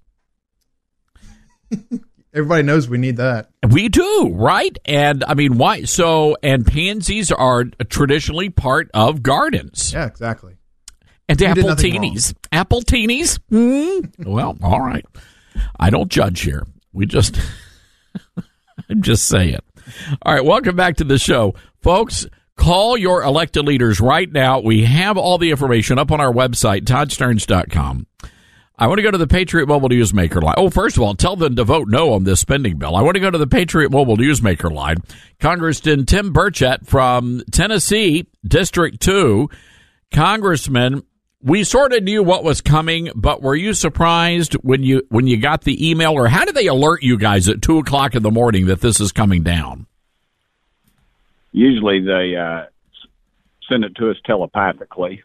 Everybody knows we need that. We do, right? And I mean, why? So, and pansies are traditionally part of gardens. Yeah, exactly. And appletinis. Appletinis? Well, all right. I don't judge here. We just, I'm just saying. All right, welcome back to the show. Folks, call your elected leaders right now. We have all the information up on our website, ToddStarnes.com. I want to go to the Patriot Mobile Newsmaker line. Oh, first of all, tell them to vote no on this spending bill. I want to go to the Patriot Mobile Newsmaker line. Congressman Tim Burchett from Tennessee, District 2. Congressman, we sort of knew what was coming, but were you surprised when you got the email, or how did they alert you guys at 2 o'clock in the morning that this is coming down? Usually they send it to us telepathically.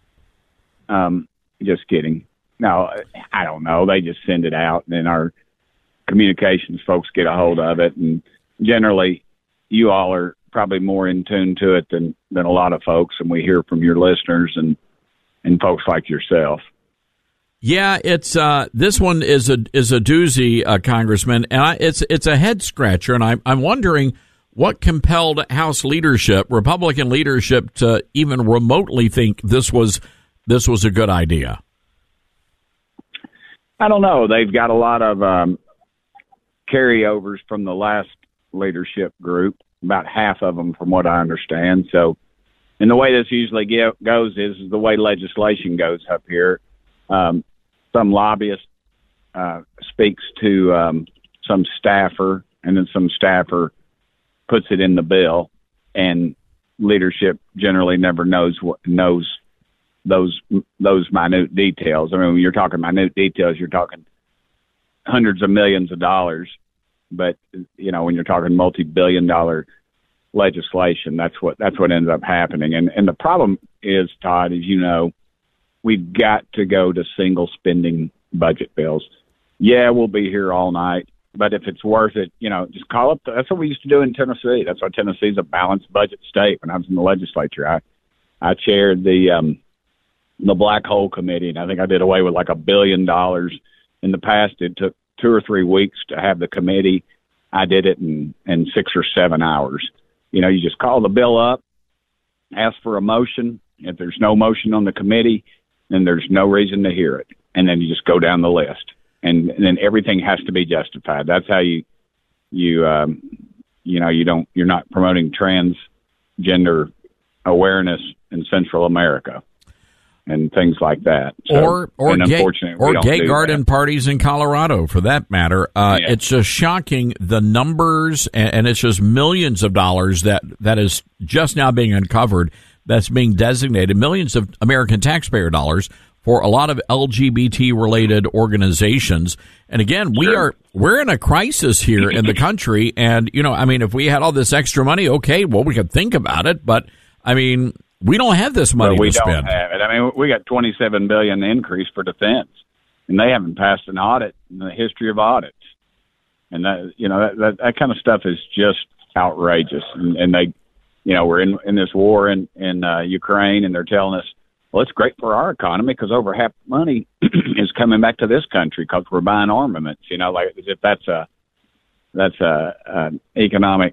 Just kidding. No, I don't know. They just send it out, and then our communications folks get a hold of it. And generally, you all are probably more in tune to it than a lot of folks, and we hear from your listeners and folks like yourself. Yeah, it's this one is a doozy, Congressman, and it's a head scratcher, and I'm wondering what compelled House leadership, Republican leadership, to even remotely think this was a good idea. I don't know. They've got a lot of carryovers from the last leadership group, about half of them, from what I understand. So, and the way this usually goes is the way legislation goes up here. Some lobbyist speaks to some staffer, and then some staffer puts it in the bill, and leadership generally never knows those minute details. I mean, when you're talking minute details, you're talking hundreds of millions of dollars. But when you're talking multi-billion-dollar legislation, that's what ends up happening. And the problem is, Todd, as you know, we've got to go to single spending budget bills. Yeah, we'll be here all night, but if it's worth it, just call up. That's what we used to do in Tennessee. That's why Tennessee's a balanced budget state. When I was in the legislature, I chaired the Black Hole Committee, and I think I did away with like $1 billion. In the past, it took 2 or 3 weeks to have the committee. I did it in 6 or 7 hours. You just call the bill up, ask for a motion. If there's no motion on the committee, then there's no reason to hear it. And then you just go down the list. And then everything has to be justified. That's how you're not promoting transgender awareness in Central America and things like that. So, or gay garden parties in Colorado, for that matter. It's just shocking, the numbers, and it's just millions of dollars that is just now being uncovered, that's being designated, millions of American taxpayer dollars for a lot of LGBT-related organizations. And again, we're in a crisis here in the country, and, if we had all this extra money, okay, well, we could think about it, but, we don't have this money to spend. We don't have it. We got $27 billion increase for defense, and they haven't passed an audit in the history of audits. And that kind of stuff is just outrageous. And they, we're in this war in Ukraine, and they're telling us, well, it's great for our economy because over half the money is coming back to this country because we're buying armaments. Like as if that's a economic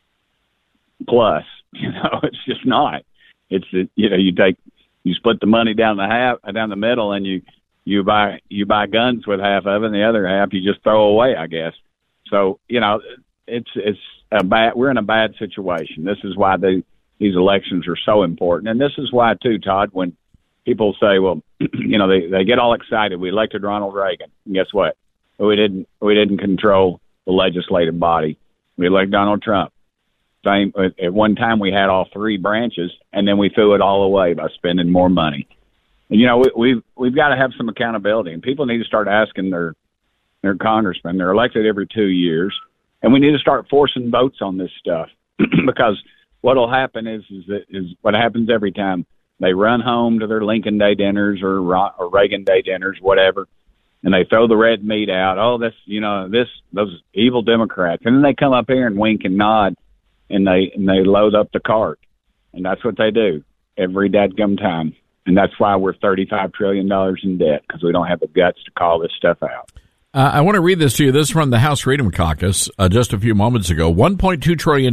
plus. It's just not. It's you split the money down the middle, and you buy guns with half of it, and the other half you just throw away, I guess. So it's we're in a bad situation. This is why these elections are so important, and this is why too, Todd. When people say, well, they get all excited. We elected Ronald Reagan, and guess what? We didn't control the legislative body. We elected Donald Trump. At one time, we had all three branches, and then we threw it all away by spending more money. And we've got to have some accountability, and people need to start asking their congressmen. They're elected every 2 years, and we need to start forcing votes on this stuff because what'll happen is what happens every time. They run home to their Lincoln Day dinners or Reagan Day dinners, whatever, and they throw the red meat out. Oh, those evil Democrats, and then they come up here and wink and nod. And they load up the cart, and that's what they do every dadgum time. And that's why we're $35 trillion in debt, because we don't have the guts to call this stuff out. I want to read this to you. This is from the House Freedom Caucus just a few moments ago. $1.2 trillion,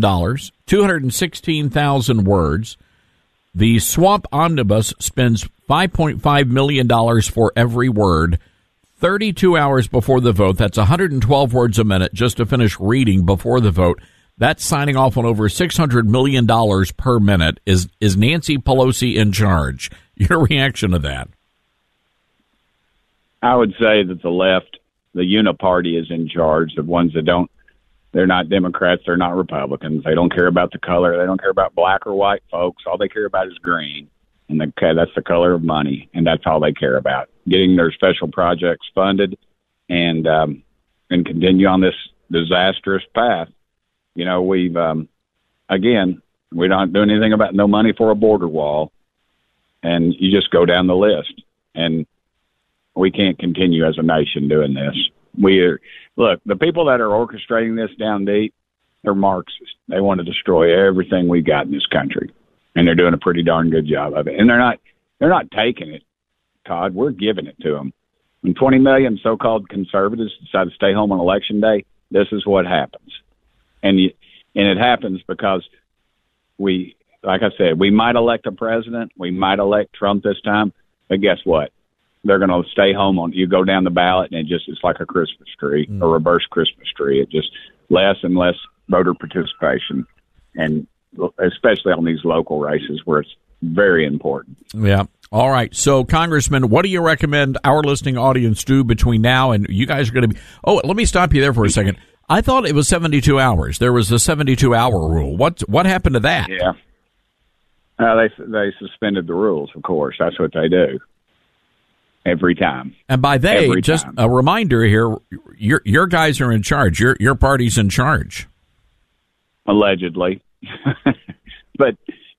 216,000 words. The Swamp Omnibus spends $5.5 million for every word. 32 hours before the vote. That's 112 words a minute just to finish reading before the vote. That's signing off on over $600 million per minute. Is Nancy Pelosi in charge? Your reaction to that? I would say that the left, the uniparty, is in charge. The ones that they're not Democrats, they're not Republicans. They don't care about the color. They don't care about black or white folks. All they care about is green. And that's the color of money. And that's all they care about. Getting their special projects funded and continue on this disastrous path. We've, again, we don't do anything about no money for a border wall, and you just go down the list. And we can't continue as a nation doing this. Look, the people that are orchestrating this down deep, they're Marxists. They want to destroy everything we got in this country, and they're doing a pretty darn good job of it. And they're not taking it, Todd. We're giving it to them. When 20 million so-called conservatives decide to stay home on Election Day, this is what happens. And it happens because like I said, we might elect a president. We might elect Trump this time. But guess what? They're going to stay home you go down the ballot, and it's like a Christmas tree, a reverse Christmas tree. It just less and less voter participation, and especially on these local races where it's very important. Yeah. All right. So, Congressman, what do you recommend our listening audience do between now and you guys are going to be? Oh, let me stop you there for a second. I thought it was 72 hours. There was the 72-hour rule. What happened to that? Yeah. They suspended the rules, of course. That's what they do. Every time. And by just a reminder here, your guys are in charge. Your party's in charge. Allegedly. But,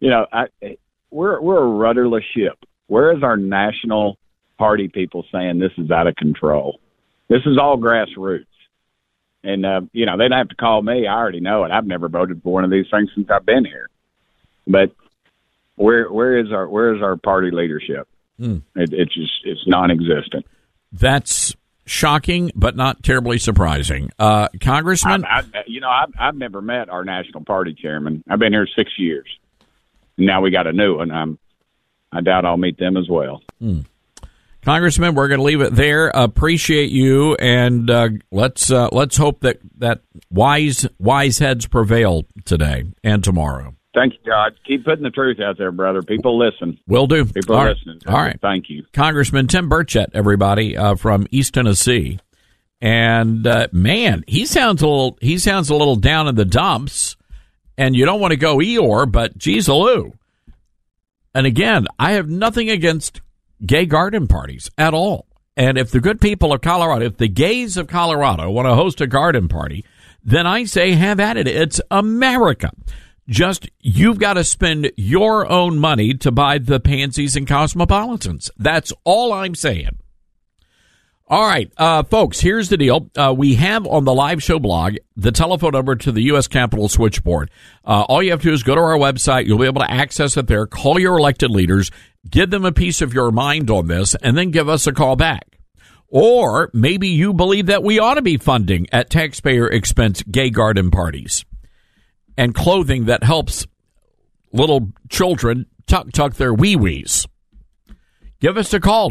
we're a rudderless ship. Where is our national party people saying this is out of control? This is all grassroots. And, they don't have to call me. I already know it. I've never voted for one of these things since I've been here. But where is our party leadership? It's non-existent. That's shocking, but not terribly surprising. Congressman? I've never met our national party chairman. I've been here 6 years. Now we got a new one. I doubt I'll meet them as well. Congressman, we're going to leave it there. Appreciate you, and let's hope that wise heads prevail today and tomorrow. Thank you, God. Keep putting the truth out there, brother. People listen. Will do. People are listening. All right. Thank you. Congressman Tim Burchett, everybody, from East Tennessee. And, man, he sounds a little down in the dumps. And you don't want to go Eeyore, but geez, Lou. And again, I have nothing against gay garden parties at all. And if the good people of Colorado, if the gays of Colorado want to host a garden party, then I say have at it. It's America. Just, you've got to spend your own money to buy the pansies and cosmopolitans. That's all I'm saying. All right, folks, here's the deal. We have on the live show blog the telephone number to the U.S. Capitol switchboard. All you have to do is go to our website. You'll be able to access it there. Call your elected leaders. Give them a piece of your mind on this, and then give us a call back. Or maybe you believe that we ought to be funding at taxpayer expense gay garden parties and clothing that helps little children tuck their wee-wees. Give us a call,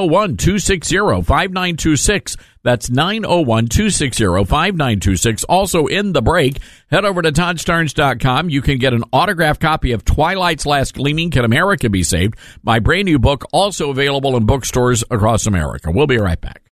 901-260-5926. That's 901-260-5926. Also, in the break, head over to ToddStarnes.com. You can get an autographed copy of Twilight's Last Gleaming, Can America Be Saved? My brand new book, also available in bookstores across America. We'll be right back.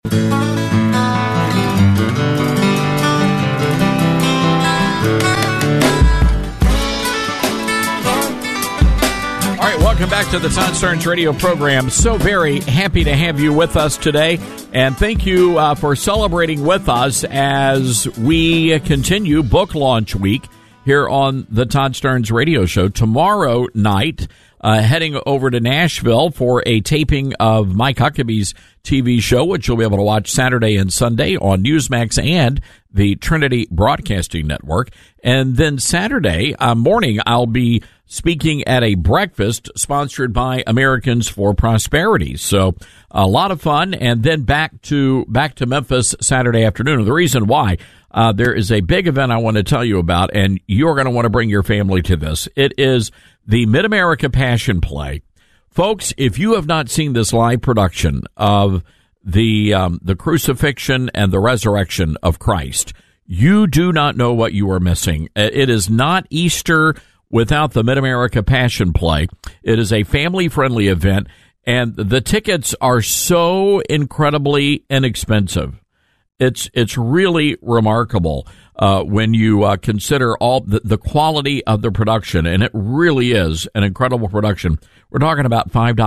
Welcome back to the Todd Starnes radio program. So very happy to have you with us today. And thank you for celebrating with us as we continue book launch week here on the Todd Starnes radio show. Tomorrow night, heading over to Nashville for a taping of Mike Huckabee's TV show, which you'll be able to watch Saturday and Sunday on Newsmax and the Trinity Broadcasting Network. And then Saturday morning, I'll be speaking at a breakfast sponsored by Americans for Prosperity. So a lot of fun, and then back to Memphis Saturday afternoon. And the reason why, there is a big event I want to tell you about, and you're going to want to bring your family to this. It is the Mid-America Passion Play. Folks, if you have not seen this live production of the crucifixion and the resurrection of Christ, you do not know what you are missing. It is not Easter without the Mid-America Passion Play. It is a family-friendly event, and the tickets are so incredibly inexpensive. It's really remarkable when you consider all the quality of the production, and it really is an incredible production. We're talking about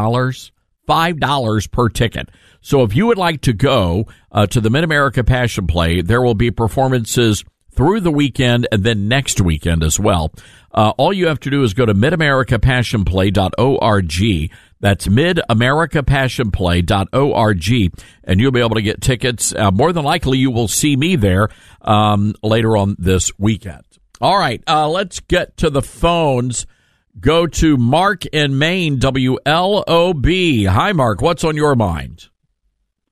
$5 per ticket. So if you would like to go to the Mid-America Passion Play, there will be performances through the weekend and then next weekend as well. All you have to do is go to midamericapassionplay.org. That's midamericapassionplay.org, and you'll be able to get tickets. More than likely, you will see me there later on this weekend. All right, let's get to the phones. Go to Mark in Maine, WLOB. Hi, Mark. What's on your mind?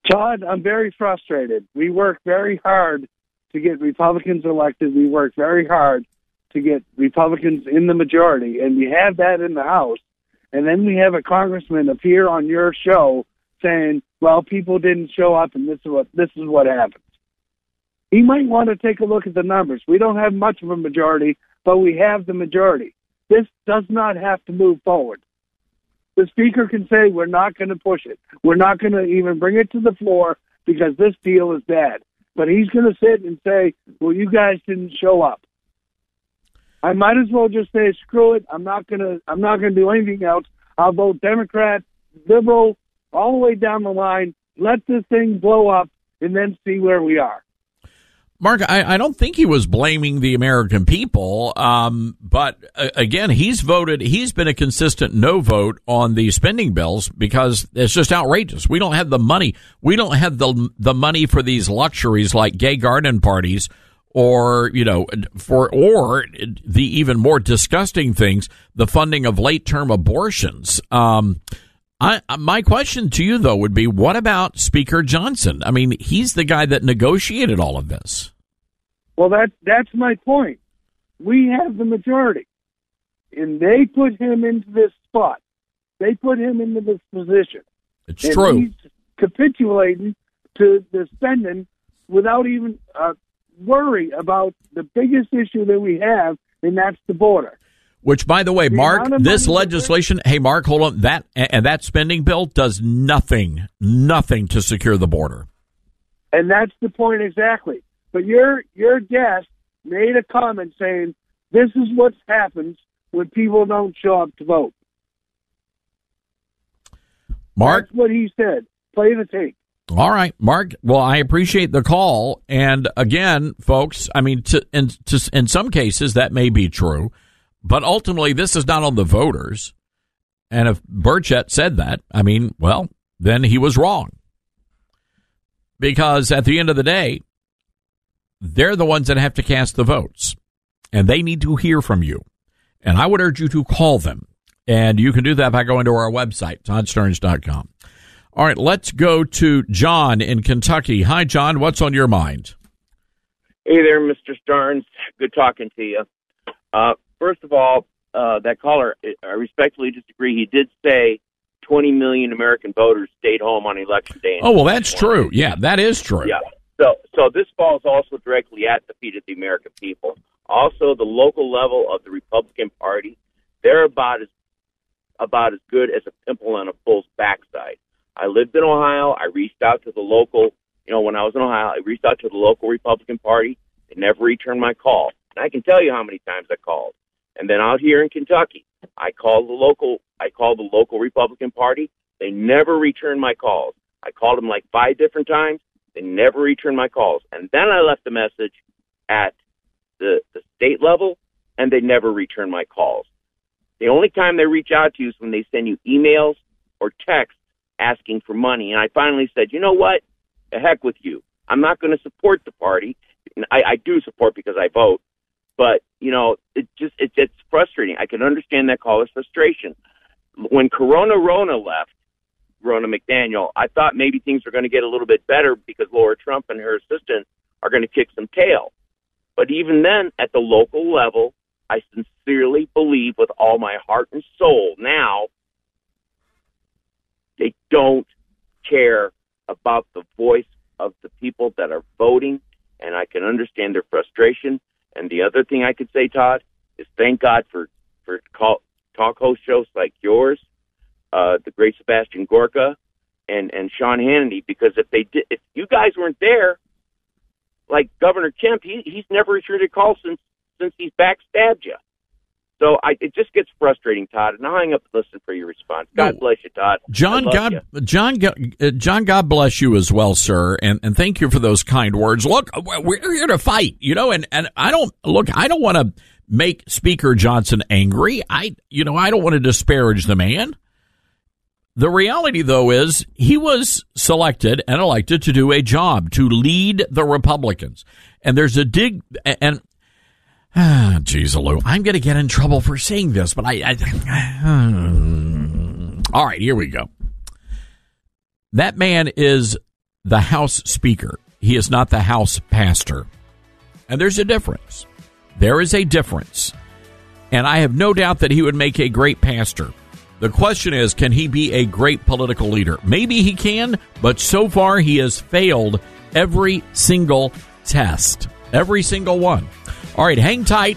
Todd, I'm very frustrated. We work very hard to get Republicans elected. We work very hard to get Republicans in the majority, and we have that in the House. And then we have a congressman appear on your show saying, well, people didn't show up, and this is what happened. He might want to take a look at the numbers. We don't have much of a majority, but we have the majority. This does not have to move forward. The Speaker can say, we're not going to push it. We're not going to even bring it to the floor because this deal is bad. But he's going to sit and say, well, you guys didn't show up. I might as well just say, screw it. I'm not going to do anything else. I'll vote Democrat, Liberal, all the way down the line. Let this thing blow up and then see where we are. Mark, I don't think he was blaming the American people, but again, he's been a consistent no vote on the spending bills because it's just outrageous. We don't have the money. We don't have the money for these luxuries like gay garden parties or the even more disgusting things, the funding of late-term abortions. My question to you, though, would be, what about Speaker Johnson? I mean, he's the guy that negotiated all of this. Well, that's my point. We have the majority, and they put him into this spot. They put him into this position. It's true. He's capitulating to the spending without even worry about the biggest issue that we have, and that's the border. Which, by the way, Mark, this legislation, hey, Mark, hold on, that spending bill does nothing to secure the border. And that's the point exactly. But your guest made a comment saying, this is what happens when people don't show up to vote. Mark? That's what he said. Play the tape. All right, Mark. Well, I appreciate the call. And again, folks, I mean, in some cases, that may be true. But ultimately, this is not on the voters. And if Burchett said that, I mean, well, then he was wrong. Because at the end of the day, they're the ones that have to cast the votes. And they need to hear from you. And I would urge you to call them. And you can do that by going to our website, toddsterns.com. All right, let's go to John in Kentucky. Hi, John. What's on your mind? Hey there, Mr. Stearns. Good talking to you. First of all, that caller, I respectfully disagree. He did say 20 million American voters stayed home on Election Day. Oh, well, that's true. Yeah, that is true. Yeah. So this falls also directly at the feet of the American people. Also, the local level of the Republican Party, they're about as good as a pimple on a bull's backside. I lived in Ohio. I reached out to the local, when I was in Ohio, I reached out to the local Republican Party. They never returned my call. And I can tell you how many times I called. And then out here in Kentucky, I called the local Republican Party. They never returned my calls. I called them like 5 different times. They never returned my calls. And then I left a message at the state level, and they never returned my calls. The only time they reach out to you is when they send you emails or texts asking for money. And I finally said, you know what? The heck with you. I'm not going to support the party. I do support because I vote. But, it's frustrating. I can understand that caller's frustration. When Corona left, Ronna McDaniel, I thought maybe things were going to get a little bit better because Laura Trump and her assistant are going to kick some tail. But even then, at the local level, I sincerely believe with all my heart and soul now, they don't care about the voice of the people that are voting, and I can understand their frustration. And the other thing I could say, Todd, is thank God for talk host shows like yours, the great Sebastian Gorka, and Sean Hannity, because if you guys weren't there, like Governor Kemp, he's never returned a call since he's backstabbed you. So it just gets frustrating, Todd. And I'll hang up and listen for your response. God bless you, Todd. John, God bless you as well, sir. And thank you for those kind words. Look, we're here to fight, and I don't want to make Speaker Johnson angry. I don't want to disparage the man. The reality, though, is he was selected and elected to do a job, to lead the Republicans. And there's a geez, Lou, I'm going to get in trouble for saying this, but all right, here we go. That man is the House Speaker. He is not the House pastor. And there's a difference. There is a difference. And I have no doubt that he would make a great pastor. The question is, can he be a great political leader? Maybe he can, but so far he has failed every single test. Every single one. All right, hang tight.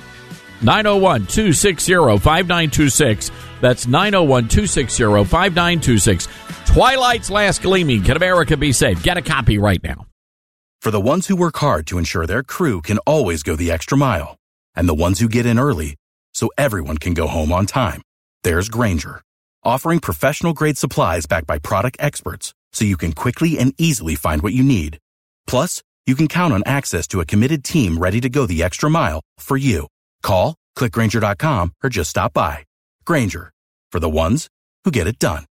901-260-5926. That's 901-260-5926. Twilight's Last Gleaming. Can America be saved? Get a copy right now. For the ones who work hard to ensure their crew can always go the extra mile, and the ones who get in early so everyone can go home on time, there's Grainger, offering professional-grade supplies backed by product experts so you can quickly and easily find what you need. Plus, you can count on access to a committed team ready to go the extra mile for you. Call, click Grainger.com, or just stop by. Grainger, for the ones who get it done.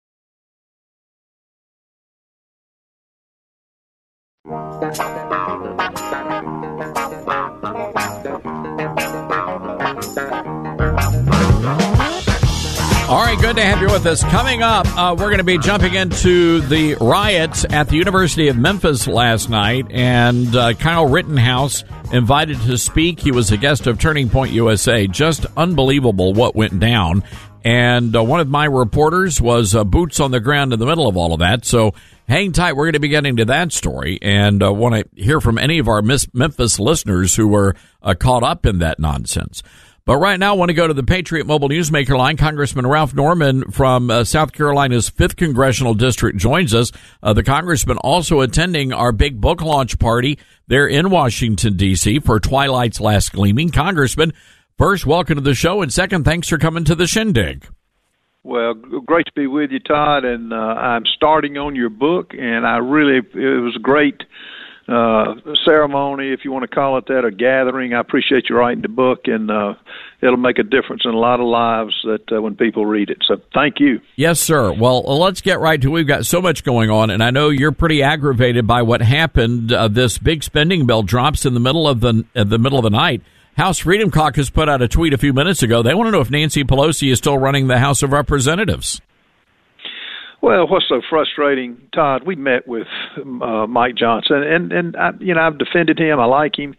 All right, good to have you with us. Coming up, we're going to be jumping into the riots at the University of Memphis last night, and Kyle Rittenhouse invited to speak. He was a guest of Turning Point USA. Just unbelievable what went down. And one of my reporters was boots on the ground in the middle of all of that. So hang tight. We're going to be getting to that story, and want to hear from any of our Memphis listeners who were caught up in that nonsense. But right now, I want to go to the Patriot Mobile Newsmaker line. Congressman Ralph Norman from South Carolina's 5th Congressional District joins us. The congressman also attending our big book launch party there in Washington, D.C. for Twilight's Last Gleaming. Congressman, first, welcome to the show, and second, thanks for coming to the shindig. Well, great to be with you, Todd, and I'm starting on your book, and it was a great ceremony, if you want to call it that, a gathering. I appreciate you writing the book, and it'll make a difference in a lot of lives that when people read it. So thank you. Yes, sir. Well, let's get right to it. We've got so much going on, and I know you're pretty aggravated by what happened. This big spending bill drops in the middle of the night. House Freedom Caucus put out a tweet a few minutes ago. They want to know if Nancy Pelosi is still running the House of Representatives. Well, what's so frustrating, Todd, we met with Mike Johnson, and I've defended him. I like him.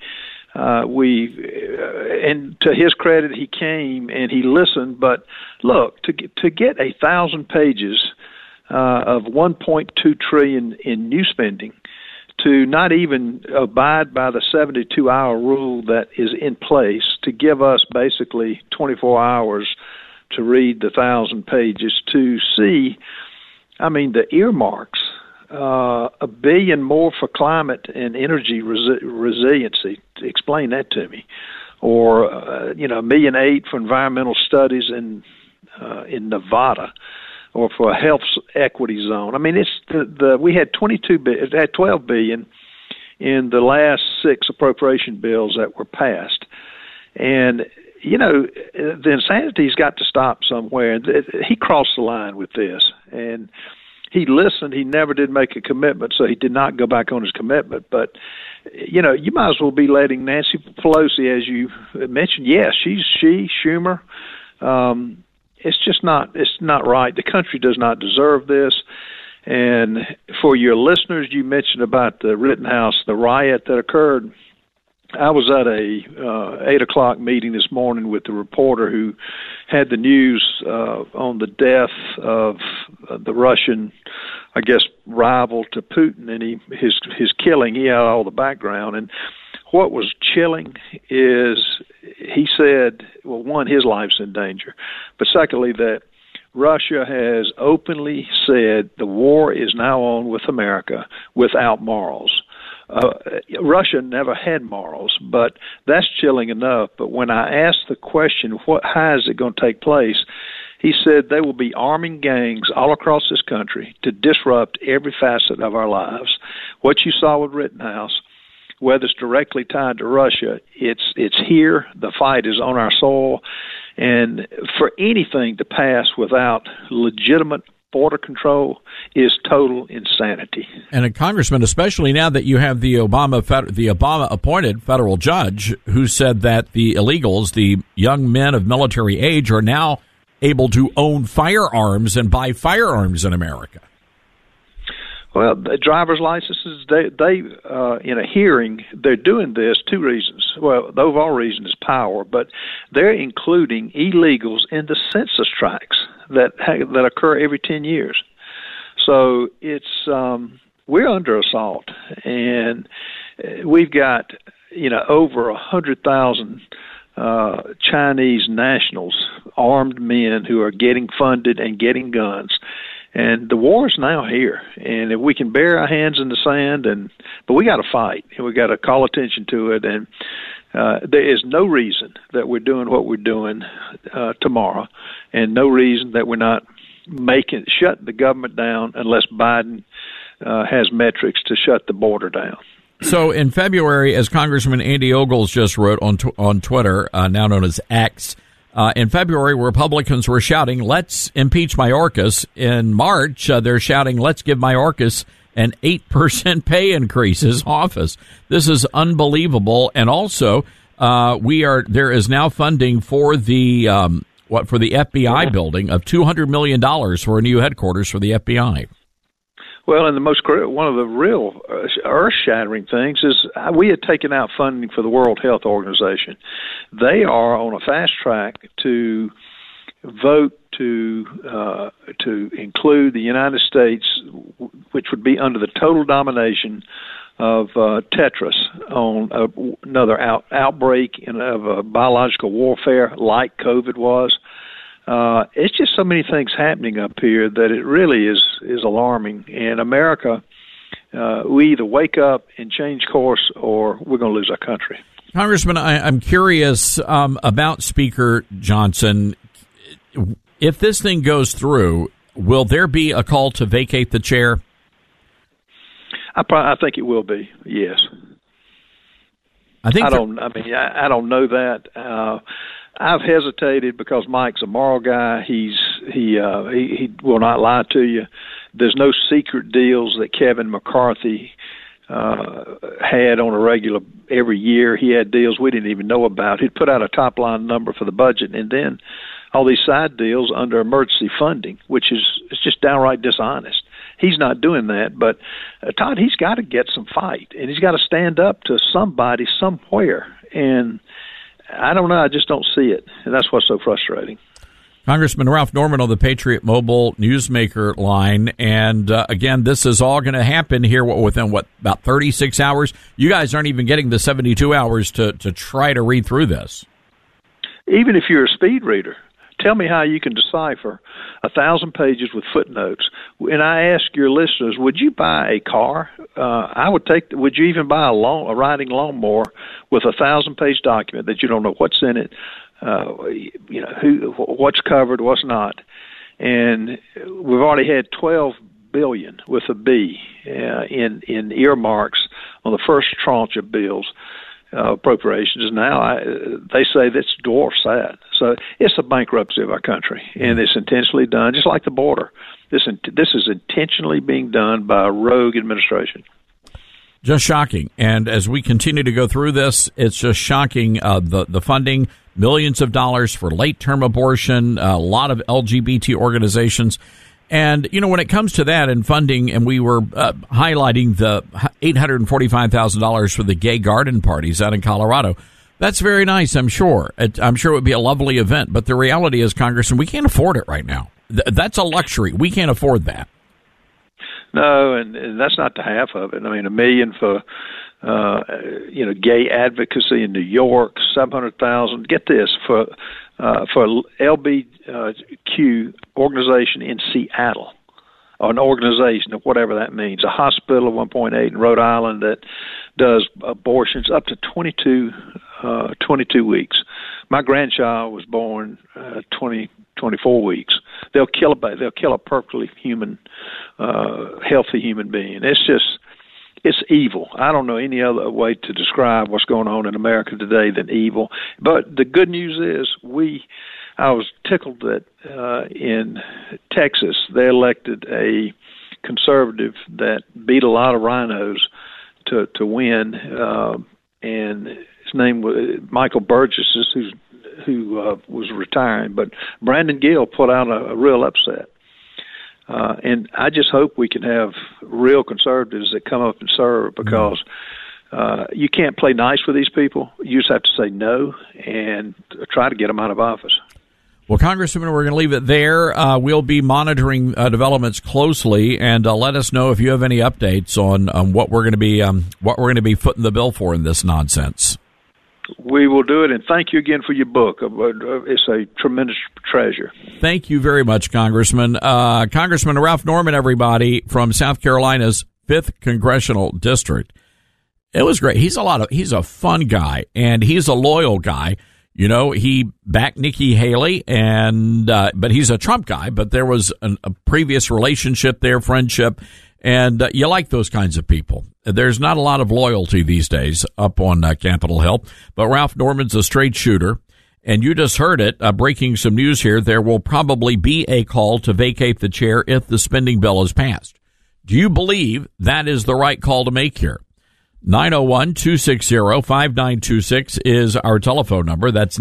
And to his credit, he came and he listened. But look, to get 1,000 pages of $1.2 trillion in new spending, to not even abide by the 72-hour rule that is in place, to give us basically 24 hours to read the 1,000 pages, to see, the earmarks, $1 billion more for climate and energy resiliency. Explain that to me. Or, $1.8 million for environmental studies in Nevada, or for a health equity zone. We had $12 billion in the last 6 appropriation bills that were passed, and the insanity's got to stop somewhere. He crossed the line with this, and he listened. He never did make a commitment, so he did not go back on his commitment. But, you might as well be letting Nancy Pelosi, as you mentioned, yes, Schumer. It's not right. The country does not deserve this. And for your listeners, you mentioned about the Rittenhouse, the riot that occurred. I was at a 8:00 meeting this morning with the reporter who had the news on the death of the Russian, rival to Putin, and his killing. He had all the background, and what was chilling is he said, well, one, his life's in danger, but secondly, that Russia has openly said the war is now on with America without morals. Russia never had morals, but that's chilling enough. But when I asked the question, how is it going to take place, he said they will be arming gangs all across this country to disrupt every facet of our lives. What you saw with Rittenhouse, whether it's directly tied to Russia, it's here. The fight is on our soil. And for anything to pass without legitimate border control is total insanity. And a congressman, especially now that you have the Obama-appointed federal judge who said that the illegals, the young men of military age, are now able to own firearms and buy firearms in America. Well, the driver's licenses, they in a hearing, they're doing this 2 reasons. Well, the overall reason is power, but they're including illegals in the census tracts that occur every 10 years. So it's we're under assault, and we've got over 100,000 Chinese nationals, armed men who are getting funded and getting guns. And the war is now here, and if we can bury our hands in the sand, but we got to fight, and we got to call attention to it. And there is no reason that we're doing what we're doing tomorrow, and no reason that we're not shut the government down unless Biden has metrics to shut the border down. So in February, as Congressman Andy Ogles just wrote on Twitter, now known as X, in February, Republicans were shouting, "Let's impeach Mayorkas." In March, they're shouting, "Let's give Mayorkas an 8% pay increase." His office. This is unbelievable. And also, there is now funding for the for the FBI building of $200 million for a new headquarters for the FBI. Well, and one of the real earth-shattering things is we had taken out funding for the World Health Organization. They are on a fast track to vote to include the United States, which would be under the total domination of Tetris, on another outbreak of biological warfare like COVID was. It's just so many things happening up here that it really is alarming. And America, we either wake up and change course, or we're going to lose our country. Congressman, I'm curious about Speaker Johnson. If this thing goes through, will there be a call to vacate the chair? I think it will be. Yes. I don't know that. I've hesitated because Mike's a moral guy. He will not lie to you. There's no secret deals that Kevin McCarthy had on a regular every year. He had deals we didn't even know about. He'd put out a top line number for the budget, and then all these side deals under emergency funding, which is just downright dishonest. He's not doing that, but Todd, he's got to get some fight, and he's got to stand up to somebody somewhere. And I don't know. I just don't see it, and that's what's so frustrating. Congressman Ralph Norman on the Patriot Mobile Newsmaker line, and again, this is all going to happen here within about 36 hours. You guys aren't even getting the 72 hours to try to read through this. Even if you're a speed reader, tell me how you can decipher 1,000 pages with footnotes. And I ask your listeners, would you buy a car? Would you even buy a riding lawnmower with 1,000-page document that you don't know what's in it, what's covered, what's not? And we've already had $12 billion with a B in earmarks on the first tranche of bills. Appropriations now, they say this dwarfs that. So it's a bankruptcy of our country, and it's intentionally done, just like the border. This is intentionally being done by a rogue administration. Just shocking. And as we continue to go through this, it's just shocking. The funding, millions of dollars for late-term abortion, a lot of LGBT organizations. And, when it comes to that and funding, and we were highlighting the $845,000 for the gay garden parties out in Colorado, that's very nice, I'm sure. I'm sure it would be a lovely event. But the reality is, Congressman, we can't afford it right now. That's a luxury. We can't afford that. No, and that's not the half of it. I mean, $1 million for, gay advocacy in New York, $700,000. Get this, for LBQ organization in Seattle, or an organization of whatever that means, a hospital of 1.8 in Rhode Island that does abortions up to 22 weeks. My grandchild was born 24 weeks. They'll kill a baby. They'll kill a perfectly human, healthy human being. It's evil. I don't know any other way to describe what's going on in America today than evil. But the good news is I was tickled that in Texas they elected a conservative that beat a lot of rhinos to win, and his name was Michael Burgess, who was retiring. But Brandon Gill put out a real upset. And I just hope we can have real conservatives that come up and serve, because you can't play nice with these people. You just have to say no and try to get them out of office. Well, Congressman, we're going to leave it there. We'll be monitoring developments closely, and let us know if you have any updates on what we're going to be footing the bill for in this nonsense. We will do it, and thank you again for your book. It's a tremendous treasure. Thank you very much, Congressman. Congressman Ralph Norman, everybody, from South Carolina's 5th Congressional District. It was great. He's a fun guy, and he's a loyal guy. You know, he backed Nikki Haley, and but he's a Trump guy. But there was a previous relationship there, friendship, and you like those kinds of people. There's not a lot of loyalty these days up on Capitol Hill. But Ralph Norman's a straight shooter, and you just heard it. Breaking some news here: there will probably be a call to vacate the chair if the spending bill is passed. Do you believe that is the right call to make here? 901-260-5926 is our telephone number. That's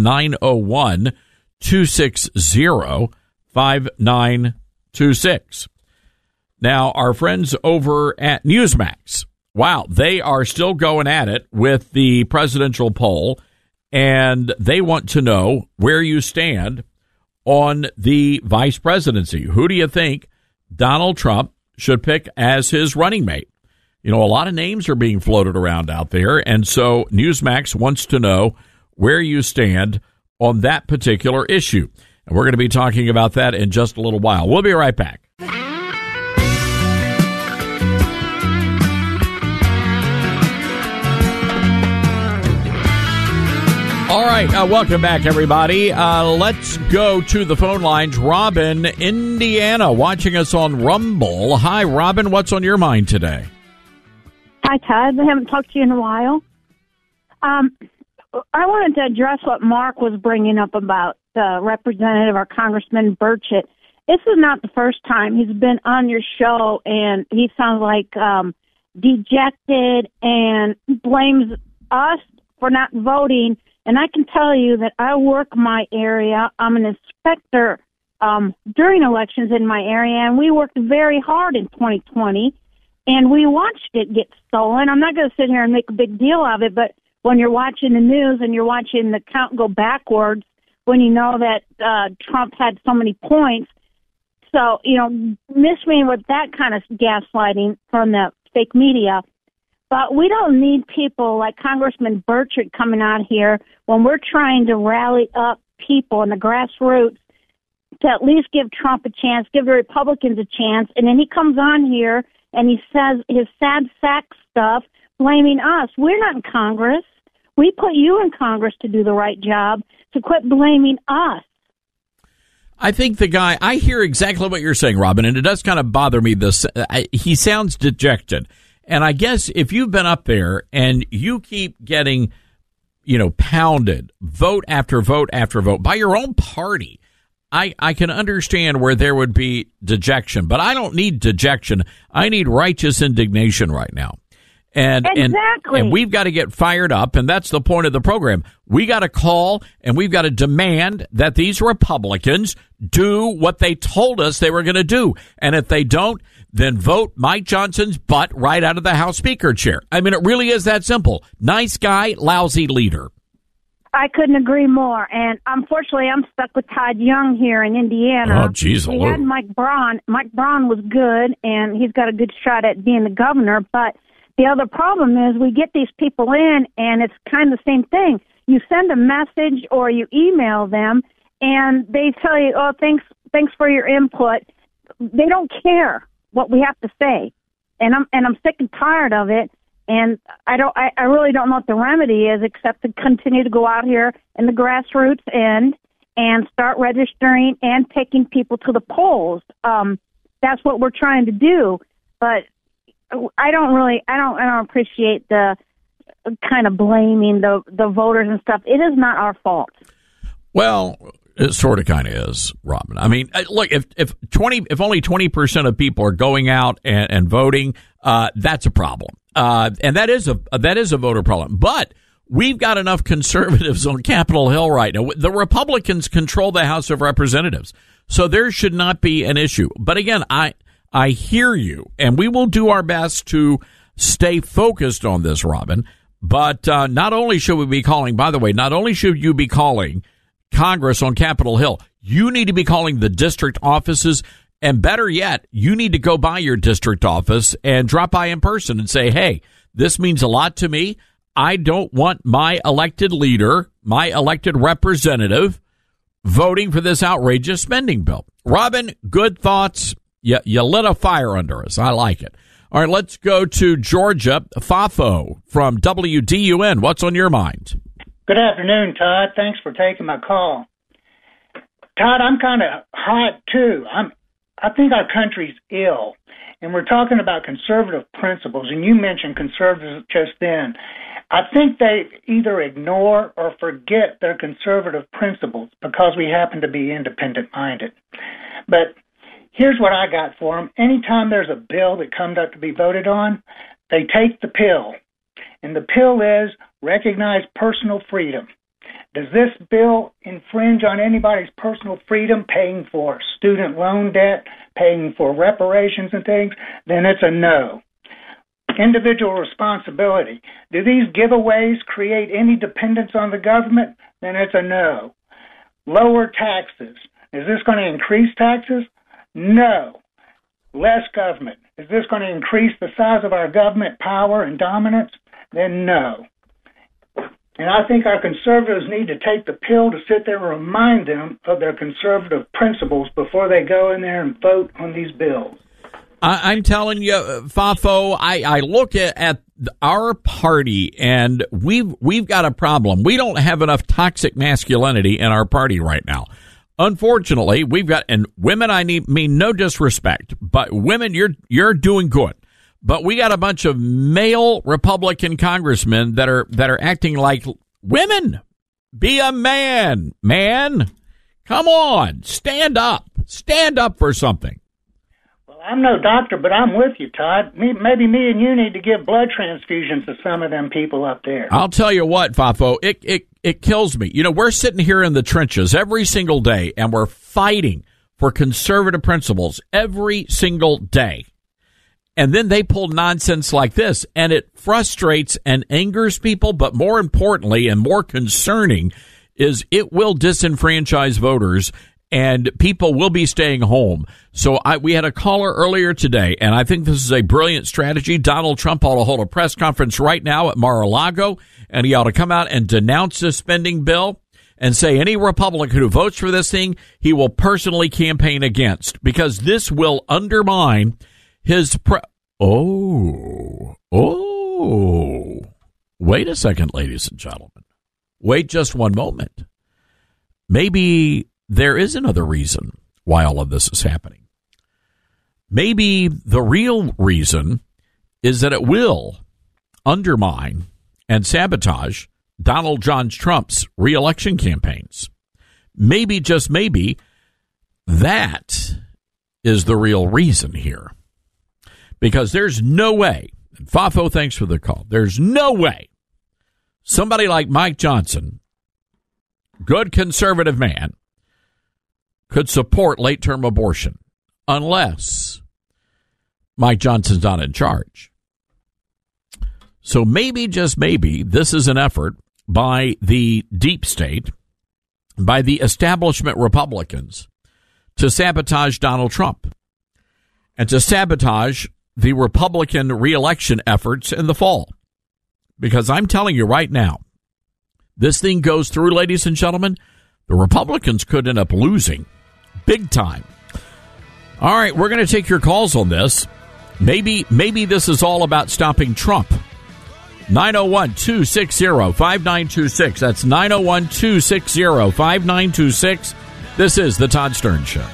901-260-5926. Now, our friends over at Newsmax, wow, they are still going at it with the presidential poll, and they want to know where you stand on the vice presidency. Who do you think Donald Trump should pick as his running mate? You know, a lot of names are being floated around out there, and so Newsmax wants to know where you stand on that particular issue. And we're going to be talking about that in just a little while. We'll be right back. All right, welcome back, everybody. Let's go to the phone lines. Robin, Indiana, watching us on Rumble. Hi, Robin. What's on your mind today? Hi, Todd. I haven't talked to you in a while. I wanted to address what Mark was bringing up about Representative or Congressman Burchett. This is not the first time he's been on your show, and he sounds like dejected and blames us for not voting. And I can tell you that I work my area. I'm an inspector during elections in my area, and we worked very hard in 2020. And we watched it get stolen. I'm not going to sit here and make a big deal of it, but when you're watching the news and you're watching the count go backwards, when you know that Trump had so many points, so, you know, miss me with that kind of gaslighting from the fake media. But we don't need people like Congressman Burchett coming out here when we're trying to rally up people in the grassroots to at least give Trump a chance, give the Republicans a chance, and then he comes on here and he says his sad sack stuff, blaming us. We're not in Congress. We put you in Congress to do the right job, to quit blaming us. I think the guy, I hear exactly what you're saying, Robin, and it does kind of bother me. He sounds dejected. And I guess if you've been up there and you keep getting, you know, pounded vote after vote after vote by your own party, I can understand where there would be dejection, but I don't need dejection. I need righteous indignation right now. And, exactly. and we've got to get fired up, and that's the point of the program. We got to call, and we've got to demand that these Republicans do what they told us they were going to do. And if they don't, then vote Mike Johnson's butt right out of the House Speaker chair. I mean, it really is that simple. Nice guy, lousy leader. I couldn't agree more. And unfortunately, I'm stuck with Todd Young here in Indiana. Oh, geez. We had Mike Braun. Mike Braun was good, and he's got a good shot at being the governor. But the other problem is we get these people in, and it's kind of the same thing. You send a message or you email them, and they tell you, oh, thanks for your input. They don't care what we have to say. And I'm sick and tired of it. And I really don't know what the remedy is except to continue to go out here in the grassroots end and start registering and taking people to the polls. That's what we're trying to do. But I don't appreciate the kind of blaming the voters and stuff. It is not our fault. Well, it sort of kind of is, Robin. I mean, look, if only 20% of people are going out and voting, that's a problem. And that is a voter problem. But we've got enough conservatives on Capitol Hill right now. The Republicans control the House of Representatives. So there should not be an issue. But again, I hear you, and we will do our best to stay focused on this, Robin. But not only should we be calling, by the way, not only should you be calling Congress on Capitol Hill, you need to be calling the district offices. And better yet, you need to go by your district office and drop by in person and say, hey, this means a lot to me. I don't want my elected leader, my elected representative, voting for this outrageous spending bill. Robin, good thoughts. You lit a fire under us. I like it. All right, let's go to Georgia. Fafo from WDUN. What's on your mind? Good afternoon, Todd. Thanks for taking my call. Todd, I'm kind of hot, too. I think our country's ill, and we're talking about conservative principles, and you mentioned conservatives just then. I think they either ignore or forget their conservative principles because we happen to be independent-minded. But here's what I got for them. Anytime there's a bill that comes up to be voted on, they take the pill. And the pill is recognize personal freedom. Does this bill infringe on anybody's personal freedom, paying for student loan debt, paying for reparations and things? Then it's a no. Individual responsibility. Do these giveaways create any dependence on the government? Then it's a no. Lower taxes. Is this going to increase taxes? No. Less government. Is this going to increase the size of our government power and dominance? Then no. And I think our conservatives need to take the pill to sit there and remind them of their conservative principles before they go in there and vote on these bills. I'm telling you, Fafo, I look at our party, and we've got a problem. We don't have enough toxic masculinity in our party right now. Unfortunately, we've got, and women, mean no disrespect, but women, you're doing good. But we got a bunch of male Republican congressmen that are acting like women. Be a man, man. Come on, stand up for something. Well, I'm no doctor, but I'm with you, Todd. Maybe me and you need to give blood transfusions to some of them people up there. I'll tell you what, Fafo, it kills me. You know, we're sitting here in the trenches every single day, and we're fighting for conservative principles every single day. And then they pull nonsense like this, and it frustrates and angers people. But more importantly and more concerning is it will disenfranchise voters, and people will be staying home. So we had a caller earlier today, and I think this is a brilliant strategy. Donald Trump ought to hold a press conference right now at Mar-a-Lago, and he ought to come out and denounce this spending bill and say any Republican who votes for this thing, he will personally campaign against, because this will undermine his wait a second, ladies and gentlemen. Wait just one moment. Maybe there is another reason why all of this is happening. Maybe the real reason is that it will undermine and sabotage Donald John Trump's reelection campaigns. Maybe, just maybe, that is the real reason here. Because there's no way, and Fafo, thanks for the call, there's no way somebody like Mike Johnson, good conservative man, could support late-term abortion unless Mike Johnson's not in charge. So maybe, just maybe, this is an effort by the deep state, by the establishment Republicans, to sabotage Donald Trump and to sabotage the Republican reelection efforts in the fall. Because I'm telling you right now, this thing goes through, ladies and gentlemen, the Republicans could end up losing big time. All right, we're going to take your calls on this. Maybe this is all about stopping Trump. 901-260-5926. That's 901-260-5926. This is The Todd Stern Show.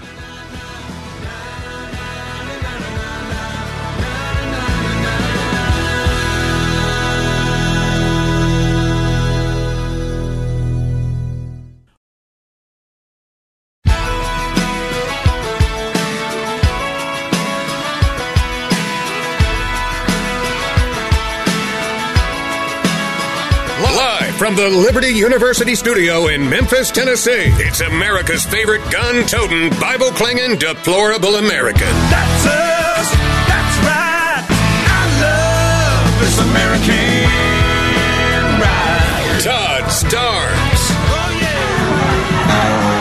Live From the Liberty University studio in Memphis, Tennessee, it's America's favorite gun-toting, Bible-clanging, deplorable American. That's us. That's right. I love this American ride. Todd Starnes. Oh, yeah.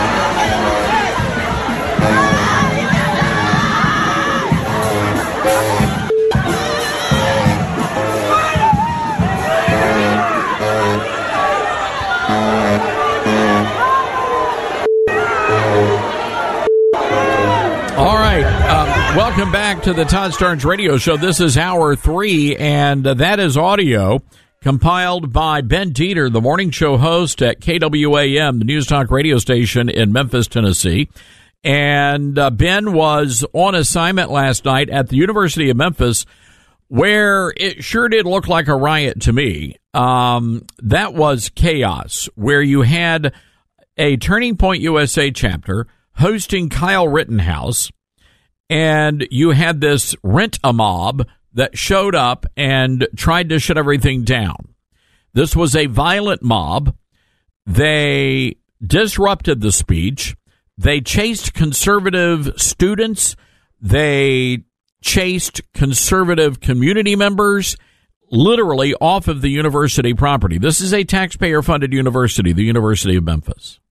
All right. Welcome back to the Todd Starnes Radio Show. This is Hour 3, and that is audio compiled by Ben Dieter, the morning show host at KWAM, the News Talk radio station in Memphis, Tennessee. And Ben was on assignment last night at the University of Memphis, where it sure did look like a riot to me. That was chaos, where you had a Turning Point USA chapter hosting Kyle Rittenhouse, and you had this rent-a-mob that showed up and tried to shut everything down. This was a violent mob. They disrupted the speech. They chased conservative students. They chased conservative community members literally off of the university property. This is a taxpayer-funded university, the University of Memphis.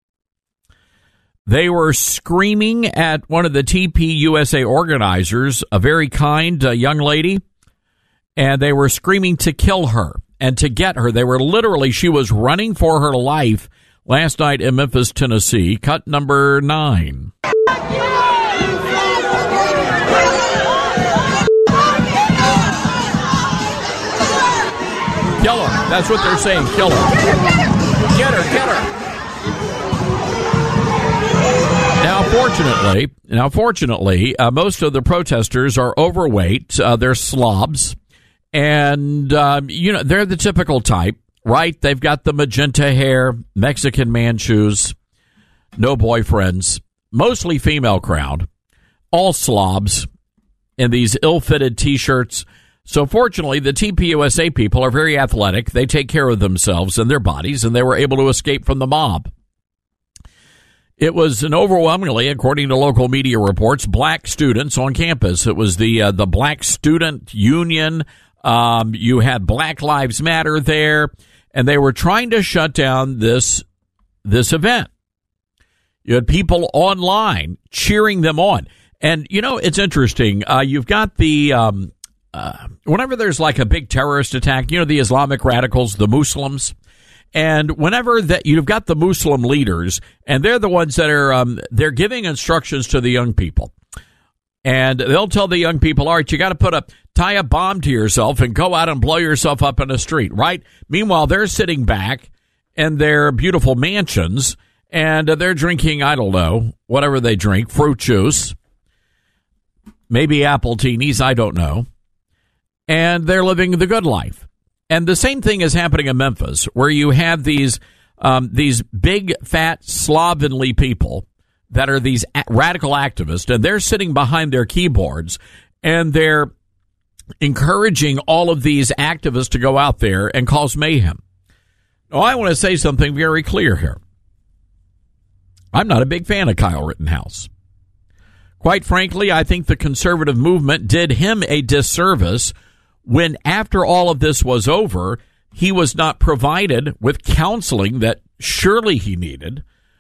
They were screaming at one of the TPUSA organizers, a very kind young lady, and they were screaming to kill her and to get her. They were literally, she was running for her life last night in Memphis, Tennessee. Cut number 9. Kill her. That's what they're saying. Kill her. Get her. Get her. Now, fortunately, most of the protesters are overweight. They're slobs. And, they're the typical type, right? They've got the magenta hair, Mexican man shoes, no boyfriends, mostly female crowd, all slobs in these ill-fitted T-shirts. So, fortunately, the TPUSA people are very athletic. They take care of themselves and their bodies, and they were able to escape from the mob. It was an overwhelmingly, according to local media reports, black students on campus. It was the Black Student Union. You had Black Lives Matter there, and they were trying to shut down this event. You had people online cheering them on. And, it's interesting. You've got the, whenever there's like a big terrorist attack, the Islamic radicals, the Muslims. And whenever that you've got the Muslim leaders, and they're the ones that are they're giving instructions to the young people, and they'll tell the young people, all right, you got to tie a bomb to yourself and go out and blow yourself up in the street, right? Meanwhile, they're sitting back in their beautiful mansions, and they're drinking, I don't know, whatever they drink, fruit juice, maybe apple teenies, I don't know, and they're living the good life. And the same thing is happening in Memphis, where you have these big, fat, slovenly people that are these radical activists, and they're sitting behind their keyboards, and they're encouraging all of these activists to go out there and cause mayhem. Now, I want to say something very clear here. I'm not a big fan of Kyle Rittenhouse. Quite frankly, I think the conservative movement did him a disservice when, after all of this was over, he was not provided with counseling that surely he needed.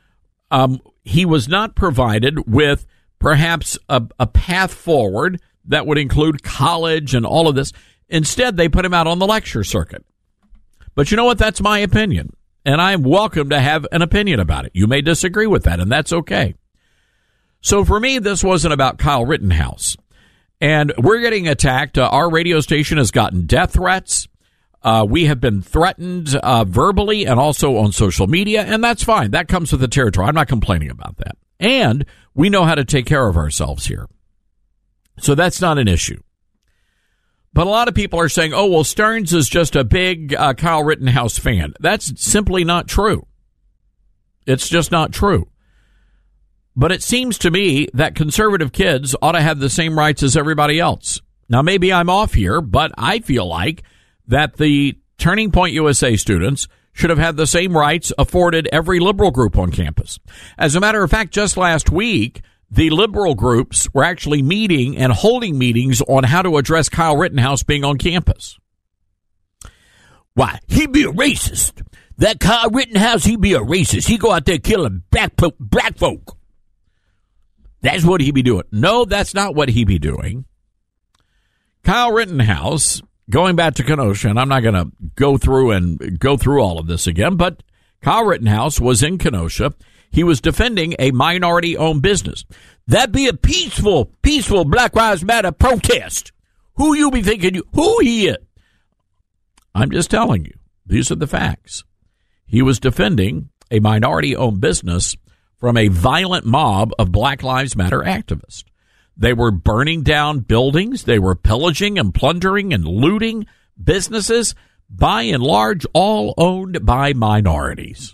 He was not provided with perhaps a path forward that would include college and all of this. Instead, they put him out on the lecture circuit. But you know what? That's my opinion, and I'm welcome to have an opinion about it. You may disagree with that, and that's okay. So for me, this wasn't about Kyle Rittenhouse. And we're getting attacked. Our radio station has gotten death threats. We have been threatened verbally and also on social media, and that's fine. That comes with the territory. I'm not complaining about that. And we know how to take care of ourselves here. So that's not an issue. But a lot of people are saying, oh, well, Starnes is just a big Kyle Rittenhouse fan. That's simply not true. It's just not true. But it seems to me that conservative kids ought to have the same rights as everybody else. Now, maybe I'm off here, but I feel like that the Turning Point USA students should have had the same rights afforded every liberal group on campus. As a matter of fact, just last week, the liberal groups were actually meeting and holding meetings on how to address Kyle Rittenhouse being on campus. Why, he be a racist. That Kyle Rittenhouse, he be a racist. He go out there killing black folk. That's what he be doing. No, that's not what he be doing. Kyle Rittenhouse, going back to Kenosha, and I'm not going to go through all of this again, but Kyle Rittenhouse was in Kenosha. He was defending a minority-owned business. That be a peaceful Black Lives Matter protest. Who you be thinking who he is? I'm just telling you. These are the facts. He was defending a minority-owned business from a violent mob of Black Lives Matter activists. They were burning down buildings. They were pillaging and plundering and looting businesses, by and large, all owned by minorities.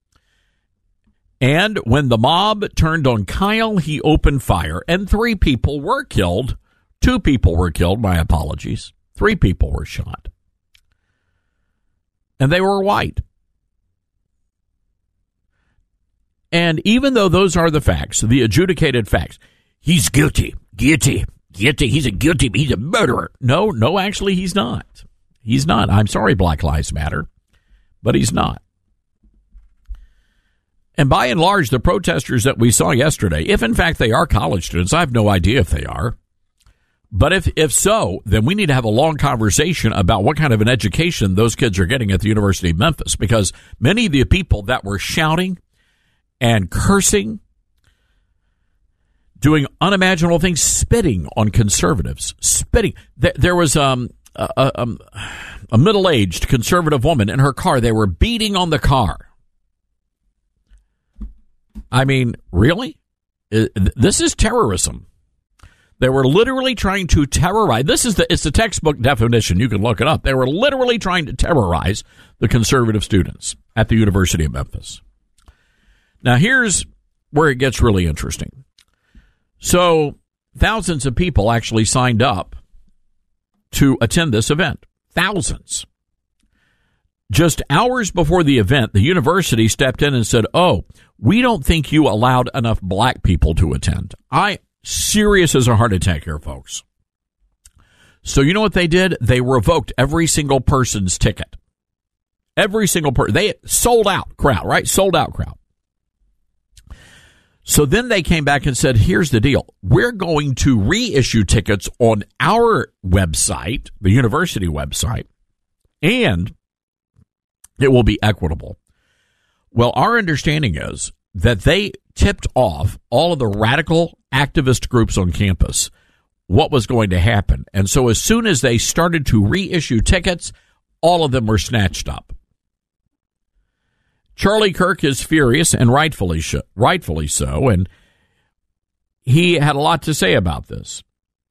And when the mob turned on Kyle, he opened fire, and 3 people were killed. 2 people were killed, my apologies. 3 people were shot. And they were white. And even though those are the facts, the adjudicated facts, he's guilty. He's a murderer. No, actually, he's not. He's not. I'm sorry, Black Lives Matter, but he's not. And by and large, the protesters that we saw yesterday, if in fact they are college students, I have no idea if they are. But if so, then we need to have a long conversation about what kind of an education those kids are getting at the University of Memphis, because many of the people that were shouting and cursing, doing unimaginable things, spitting on conservatives, spitting. There was a middle-aged conservative woman in her car. They were beating on the car. I mean, really? This is terrorism. They were literally trying to terrorize. It's the textbook definition. You can look it up. They were literally trying to terrorize the conservative students at the University of Memphis. Now, here's where it gets really interesting. So, thousands of people actually signed up to attend this event. Thousands. Just hours before the event, the university stepped in and said, "Oh, we don't think you allowed enough black people to attend." Serious as a heart attack here, folks. So you know what they did? They revoked every single person's ticket. Every single person. They sold out crowd, right? Sold out crowd. So then they came back and said, here's the deal. We're going to reissue tickets on our website, the university website, and it will be equitable. Well, our understanding is that they tipped off all of the radical activist groups on campus what was going to happen. And so as soon as they started to reissue tickets, all of them were snatched up. Charlie Kirk is furious, and rightfully so, and he had a lot to say about this.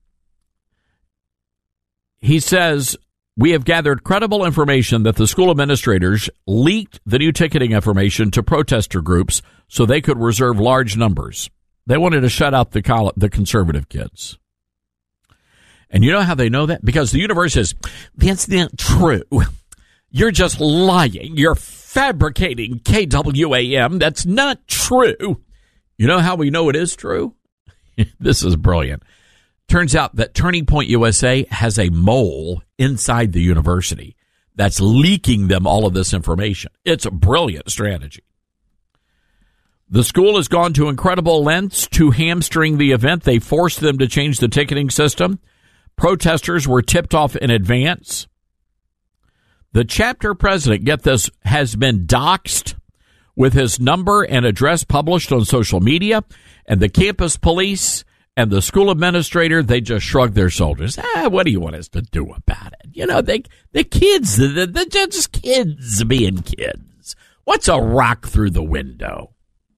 He says, "We have gathered credible information that the school administrators leaked the new ticketing information to protester groups so they could reserve large numbers. They wanted to shut out the conservative kids." And you know how they know that? Because the university says, "That's not true. You're just lying. You're fabricating, KWAM. That's not true." You know how we know it is true? This is brilliant. Turns out that Turning Point USA has a mole inside the university that's leaking them all of this information. It's a brilliant strategy. The school has gone to incredible lengths to hamstring the event. They forced them to change the ticketing system. Protesters were tipped off in advance. The chapter president, get this, has been doxxed with his number and address published on social media, and the campus police and the school administrator, they just shrugged their shoulders. What do you want us to do about it? You know, the kids, they're just kids being kids. What's a rock through the window?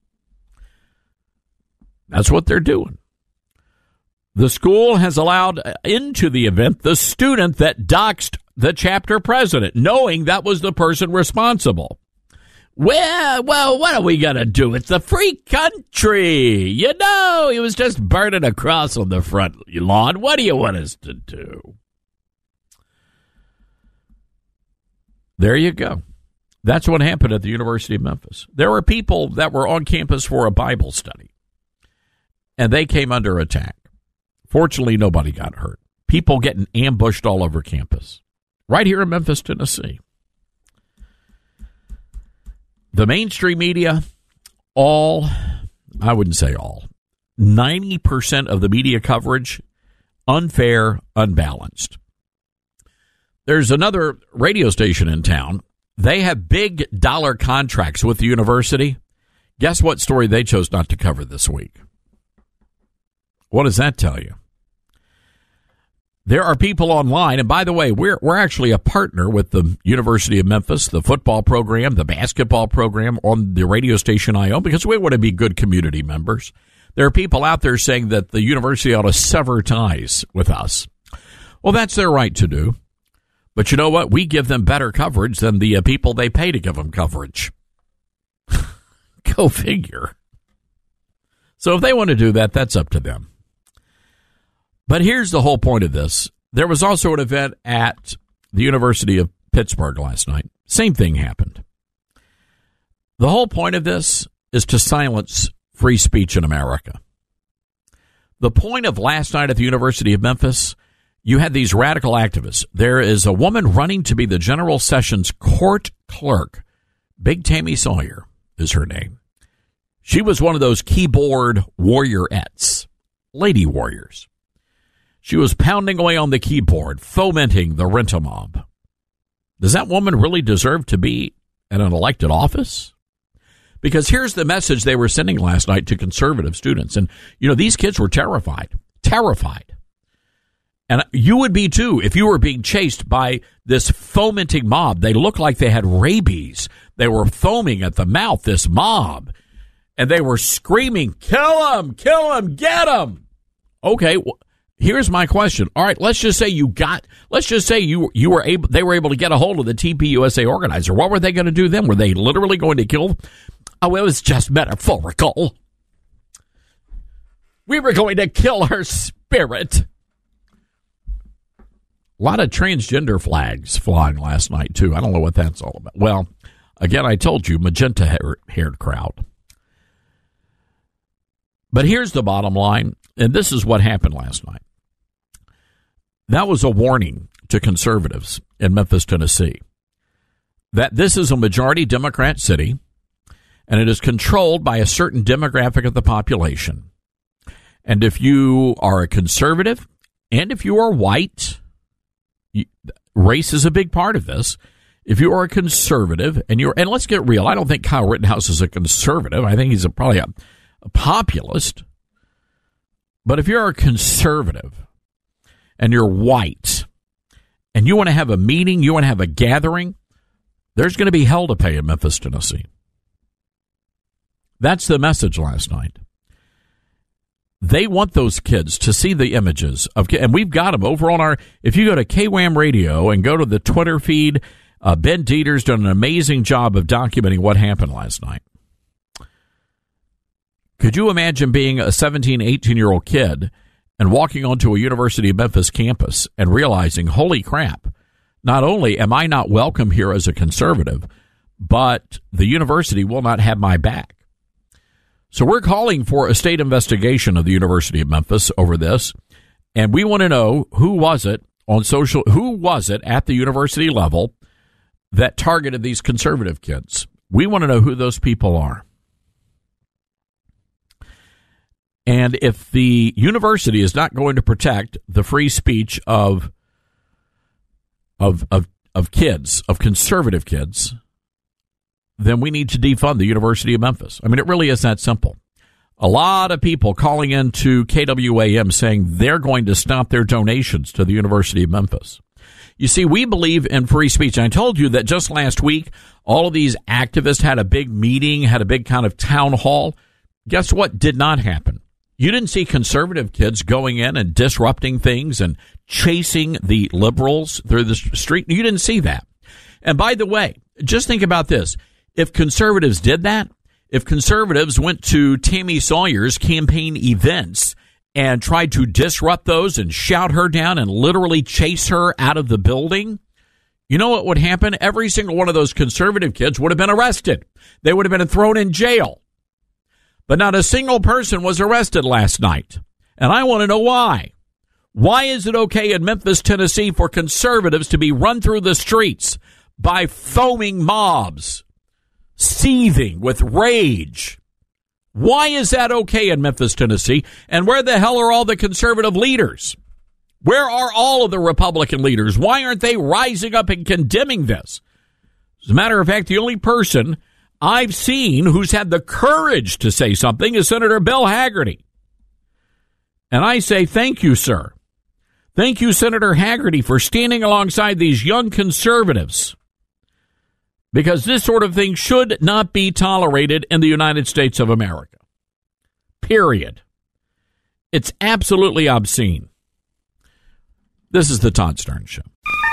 That's what they're doing. The school has allowed into the event the student that doxed the chapter president, knowing that was the person responsible. Well, what are we going to do? It's a free country. You know, he was just burning a cross on the front lawn. What do you want us to do? There you go. That's what happened at the University of Memphis. There were people that were on campus for a Bible study, and they came under attack. Fortunately, nobody got hurt. People getting ambushed all over campus, right here in Memphis, Tennessee. The mainstream media, I wouldn't say all, 90% of the media coverage, unfair, unbalanced. There's another radio station in town. They have big dollar contracts with the university. Guess what story they chose not to cover this week? What does that tell you? There are people online, and by the way, we're actually a partner with the University of Memphis, the football program, the basketball program on the radio station I own, because we want to be good community members. There are people out there saying that the university ought to sever ties with us. Well, that's their right to do. But you know what? We give them better coverage than the people they pay to give them coverage. Go figure. So if they want to do that, that's up to them. But here's the whole point of this. There was also an event at the University of Pittsburgh last night. Same thing happened. The whole point of this is to silence free speech in America. The point of last night at the University of Memphis, you had these radical activists. There is a woman running to be the General Sessions court clerk. Big Tammy Sawyer is her name. She was one of those keyboard warriorettes, lady warriors. She was pounding away on the keyboard, fomenting the rent-a-mob. Does that woman really deserve to be in an elected office? Because here's the message they were sending last night to conservative students. And, these kids were terrified. And you would be, too, if you were being chased by this fomenting mob. They looked like they had rabies. They were foaming at the mouth, this mob. And they were screaming, kill him, get him. Okay, here's my question. All right, let's just say they were able to get a hold of the TPUSA organizer. What were they going to do then? Were they literally going to kill them? Oh, it was just metaphorical. We were going to kill her spirit. A lot of transgender flags flying last night, too. I don't know what that's all about. Well, again, I told you, magenta-haired crowd. But here's the bottom line, and this is what happened last night. That was a warning to conservatives in Memphis, Tennessee, that this is a majority Democrat city, and it is controlled by a certain demographic of the population. And if you are a conservative, and if you are white, race is a big part of this. If you are a conservative, and let's get real, I don't think Kyle Rittenhouse is a conservative. I think he's probably a populist. But if you're a conservative and you're white and you want to have a meeting, you want to have a gathering, there's going to be hell to pay in Memphis, Tennessee. That's the message last night. They want those kids to see the images of, and we've got them over on if you go to KWAM Radio and go to the Twitter feed, Ben Dieter's done an amazing job of documenting what happened last night. Could you imagine being a 17, 18-year-old kid and walking onto a University of Memphis campus and realizing, holy crap, not only am I not welcome here as a conservative, but the university will not have my back. So we're calling for a state investigation of the University of Memphis over this, and we want to know who was it at the university level that targeted these conservative kids. We want to know who those people are. And if the university is not going to protect the free speech of kids, of conservative kids, then we need to defund the University of Memphis. I mean, it really is that simple. A lot of people calling into KWAM saying they're going to stop their donations to the University of Memphis. You see, we believe in free speech. And I told you that just last week, all of these activists had a big meeting, had a big kind of town hall. Guess what did not happen? You didn't see conservative kids going in and disrupting things and chasing the liberals through the street. You didn't see that. And by the way, just think about this. If conservatives did that, if conservatives went to Tammy Sawyer's campaign events and tried to disrupt those and shout her down and literally chase her out of the building, you know what would happen? Every single one of those conservative kids would have been arrested. They would have been thrown in jail. But not a single person was arrested last night. And I want to know why. Why is it okay in Memphis, Tennessee for conservatives to be run through the streets by foaming mobs, seething with rage? Why is that okay in Memphis, Tennessee? And where the hell are all the conservative leaders? Where are all of the Republican leaders? Why aren't they rising up and condemning this? As a matter of fact, the only person I've seen who's had the courage to say something is Senator Bill Hagerty. And I say thank you, sir. Thank you, Senator Hagerty, for standing alongside these young conservatives. Because this sort of thing should not be tolerated in the United States of America. Period. It's absolutely obscene. This is the Todd Starnes Show.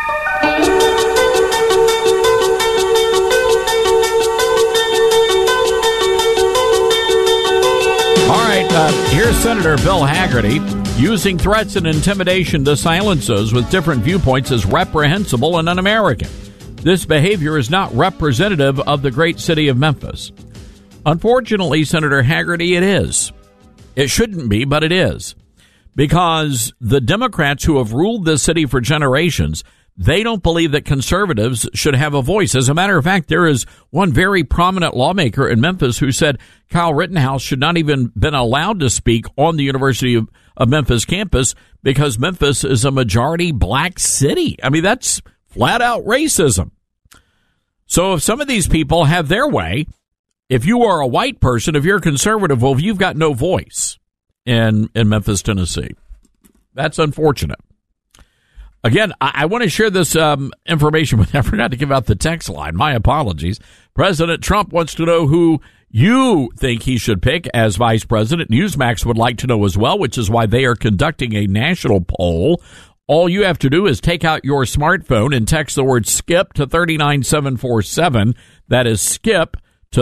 All right, here's Senator Bill Hagerty. Using threats and intimidation to silence those with different viewpoints is reprehensible and un-American. This behavior is not representative of the great city of Memphis. Unfortunately, Senator Hagerty, it is. It shouldn't be, but it is. Because the Democrats who have ruled this city for generations, they don't believe that conservatives should have a voice. As a matter of fact, there is one very prominent lawmaker in Memphis who said Kyle Rittenhouse should not even been allowed to speak on the University of Memphis campus because Memphis is a majority black city. I mean, that's flat out racism. So if some of these people have their way, if you are a white person, if you're a conservative, well, you've got no voice in Memphis, Tennessee. That's unfortunate. Again, I want to share this information, but I forgot to give out the text line. My apologies. President Trump wants to know who you think he should pick as vice president. Newsmax would like to know as well, which is why they are conducting a national poll. All you have to do is take out your smartphone and text the word SKIP to 39747. That is SKIP to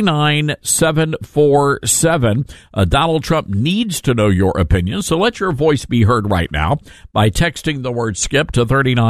39747. Donald Trump needs to know your opinion, so let your voice be heard right now by texting the word SKIP to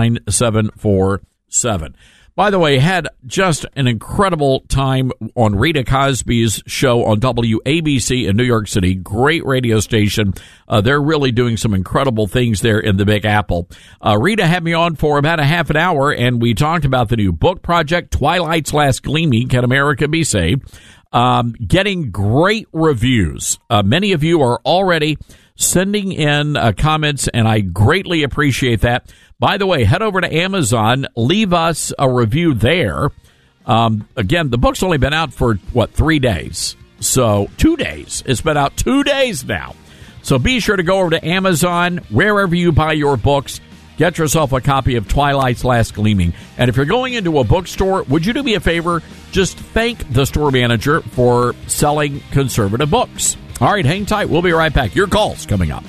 39747. By the way, had just an incredible time on Rita Cosby's show on WABC in New York City. Great radio station. They're really doing some incredible things there in the Big Apple. Rita had me on for about a half an hour, and we talked about the new book project, Twilight's Last Gleaming, Can America Be Saved? Getting great reviews. Many of you are already sending in comments, and I greatly appreciate that. By the way, head over to Amazon, leave us a review there. Again, the book's only been out for, 3 days? So 2 days. It's been out 2 days now. So be sure to go over to Amazon, wherever you buy your books. Get yourself a copy of Twilight's Last Gleaming. And if you're going into a bookstore, would you do me a favor? Just thank the store manager for selling conservative books. All right, hang tight. We'll be right back. Your call's coming up.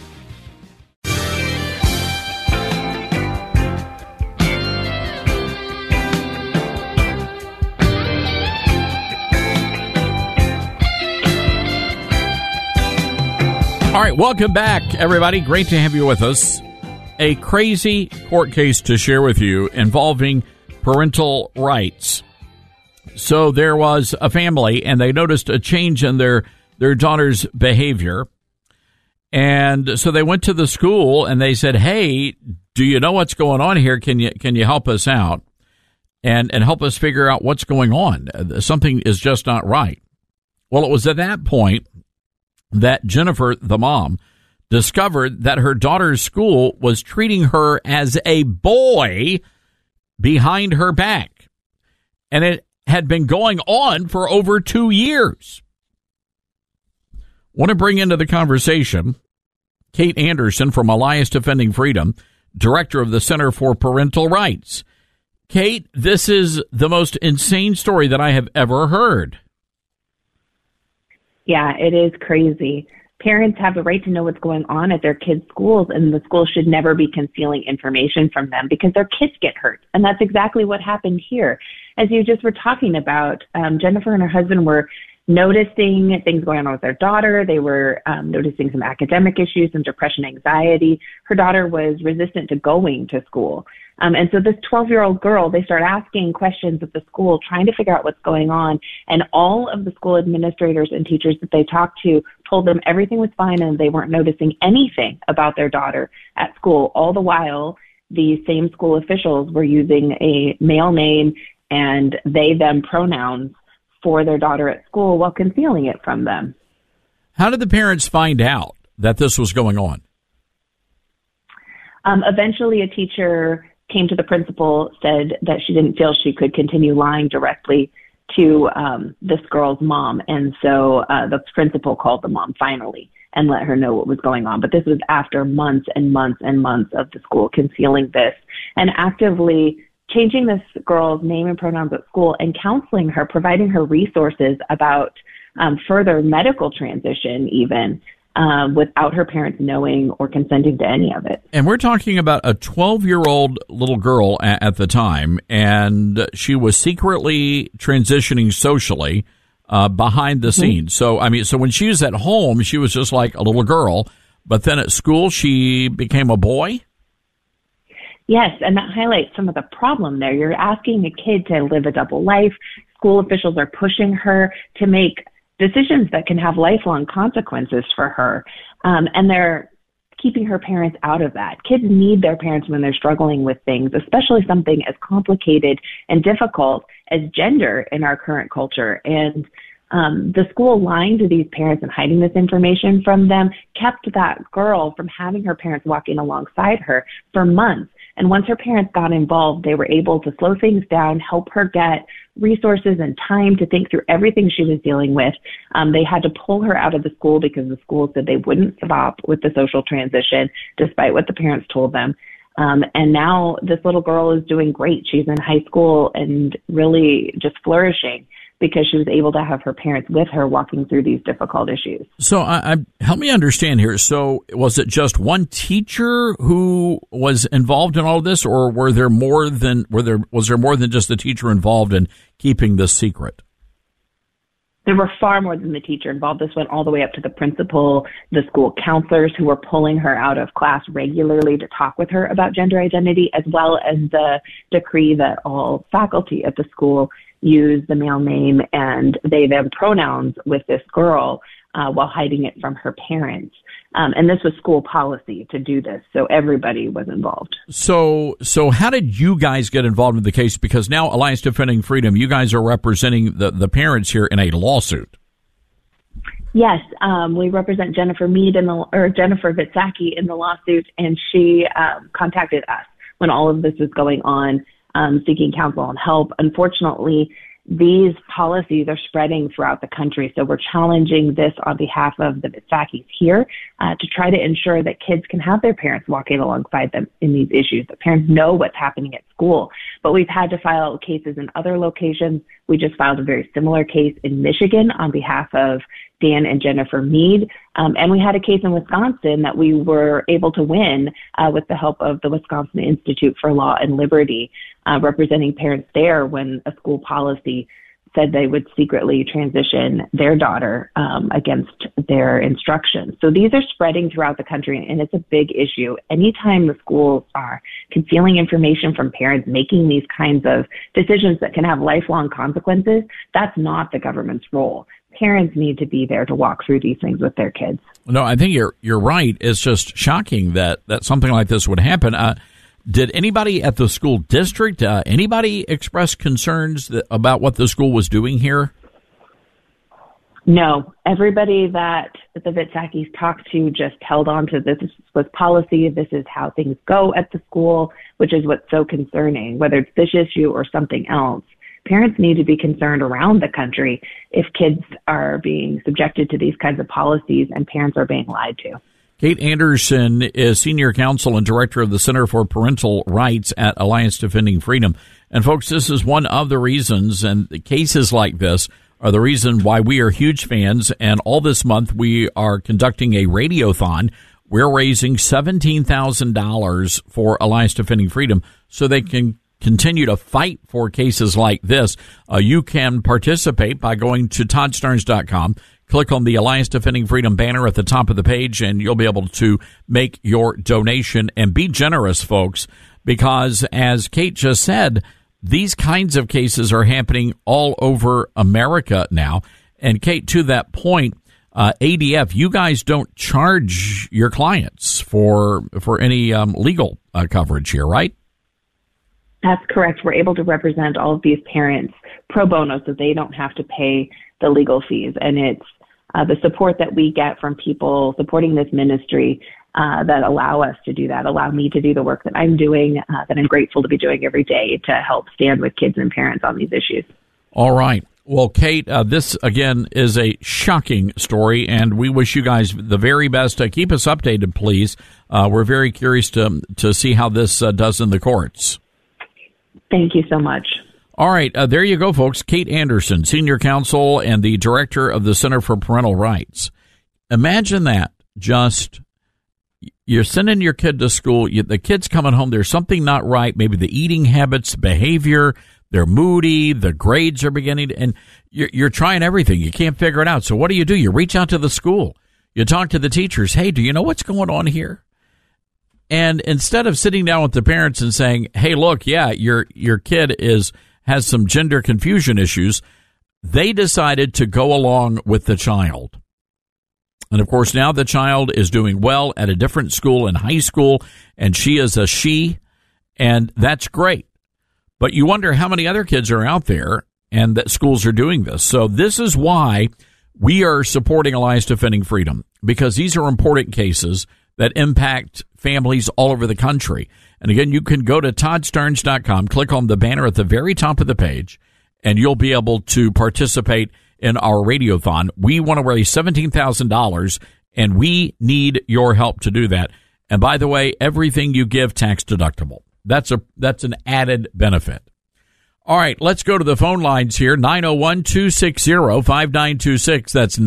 All right, welcome back, everybody. Great to have you with us. A crazy court case to share with you involving parental rights. So there was a family, and they noticed a change in their daughter's behavior. And so they went to the school, and they said, hey, do you know what's going on here? Can you help us out and help us figure out what's going on? Something is just not right. Well, it was at that point that Jennifer, the mom, discovered that her daughter's school was treating her as a boy behind her back. And it had been going on for over 2 years. Want to bring into the conversation Kate Anderson from Alliance Defending Freedom, director of the Center for Parental Rights. Kate, this is the most insane story that I have ever heard. Yeah, it is crazy. Parents have the right to know what's going on at their kids' schools, and the school should never be concealing information from them because their kids get hurt. And that's exactly what happened here. As you just were talking about, Jennifer and her husband were noticing things going on with their daughter. They were noticing some academic issues, some depression, anxiety. Her daughter was resistant to going to school. And so this 12-year-old girl, they start asking questions at the school, trying to figure out what's going on. And all of the school administrators and teachers that they talked to told them everything was fine and they weren't noticing anything about their daughter at school. All the while, the same school officials were using a male name and they, them pronouns for their daughter at school while concealing it from them. How did the parents find out that this was going on? Eventually, a teacher came to the principal, said that she didn't feel she could continue lying directly to this girl's mom. And so the principal called the mom finally and let her know what was going on. But this was after months and months and months of the school concealing this and actively changing this girl's name and pronouns at school and counseling her, providing her resources about further medical transition even, without her parents knowing or consenting to any of it. And we're talking about a 12-year-old little girl at the time, and she was secretly transitioning socially behind the scenes. So, I mean, so when she was at home, she was just like a little girl, but then at school, she became a boy? Yes, and that highlights some of the problem there. You're asking a kid to live a double life. School officials are pushing her to make decisions that can have lifelong consequences for her. And they're keeping her parents out of that. Kids need their parents when they're struggling with things, especially something as complicated and difficult as gender in our current culture. And the school lying to these parents and hiding this information from them kept that girl from having her parents walking alongside her for months. And once her parents got involved, they were able to slow things down, help her get resources and time to think through everything she was dealing with. They had to pull her out of the school because the school said they wouldn't stop with the social transition, despite what the parents told them. And now this little girl is doing great. She's in high school and really just flourishing because she was able to have her parents with her walking through these difficult issues. So help me understand here. So was it just one teacher who was involved in all of this, or was there more than just the teacher involved in keeping this secret? There were far more than the teacher involved. This went all the way up to the principal, the school counselors who were pulling her out of class regularly to talk with her about gender identity, as well as the decree that all faculty at the school use the male name and they, them pronouns with this girl while hiding it from her parents. And this was school policy to do this, so everybody was involved. So how did you guys get involved in the case? Because now Alliance Defending Freedom, you guys are representing the parents here in a lawsuit. Yes, we represent Jennifer Mead Jennifer Vitsaki in the lawsuit, and she contacted us when all of this was going on, seeking counsel and help. Unfortunately, these policies are spreading throughout the country, so we're challenging this on behalf of the Vitsakis here to try to ensure that kids can have their parents walking alongside them in these issues, that parents know what's happening at school. But we've had to file cases in other locations. We just filed a very similar case in Michigan on behalf of Dan and Jennifer Mead. And we had a case in Wisconsin that we were able to win with the help of the Wisconsin Institute for Law and Liberty, representing parents there when a school policy said they would secretly transition their daughter against their instructions. So these are spreading throughout the country, and it's a big issue. Anytime the schools are concealing information from parents, making these kinds of decisions that can have lifelong consequences, that's not the government's role. Parents need to be there to walk through these things with their kids. No, I think you're right. It's just shocking that something like this would happen. Did anybody at the school district, anybody express concerns about what the school was doing here? No. Everybody that the Vitsakis talked to just held on to this was policy. This is how things go at the school, which is what's so concerning, whether it's this issue or something else. Parents need to be concerned around the country if kids are being subjected to these kinds of policies and parents are being lied to. Kate Anderson is Senior Counsel and Director of the Center for Parental Rights at Alliance Defending Freedom. And folks, this is one of the reasons, and the cases like this are the reason why we are huge fans. And all this month we are conducting a radiothon. We're raising $17,000 for Alliance Defending Freedom so they can continue to fight for cases like this, you can participate by going to ToddStarnes.com. Click on the Alliance Defending Freedom banner at the top of the page, and you'll be able to make your donation. And be generous, folks, because as Kate just said, these kinds of cases are happening all over America now. And Kate, to that point, ADF, you guys don't charge your clients for any legal coverage here, right? That's correct. We're able to represent all of these parents pro bono, so they don't have to pay the legal fees. And it's the support that we get from people supporting this ministry that allow us to do that, allow me to do the work that I'm doing, that I'm grateful to be doing every day to help stand with kids and parents on these issues. All right. Well, Kate, this, again, is a shocking story, and we wish you guys the very best. Keep us updated, please. We're very curious to see how this does in the courts. Thank you so much. All right. There you go, folks. Kate Anderson, Senior Counsel and the Director of the Center for Parental Rights. Imagine that. Just you're sending your kid to school. The kid's coming home. There's something not right. Maybe the eating habits, behavior. They're moody. The grades are beginning and you're trying everything. You can't figure it out. So what do? You reach out to the school. You talk to the teachers. Hey, do you know what's going on here? And instead of sitting down with the parents and saying, hey, look, yeah, your kid has some gender confusion issues, they decided to go along with the child. And, of course, now the child is doing well at a different school in high school, and she is a she, and that's great. But you wonder how many other kids are out there and that schools are doing this. So this is why we are supporting Alliance Defending Freedom, because these are important cases that impact families all over the country. And again, you can go to ToddStarnes.com, click on the banner at the very top of the page, and you'll be able to participate in our radiothon. We want to raise $17,000, and we need your help to do that. And by the way, everything you give tax deductible. That's an added benefit. All right, let's go to the phone lines here. 901-260-5926. That's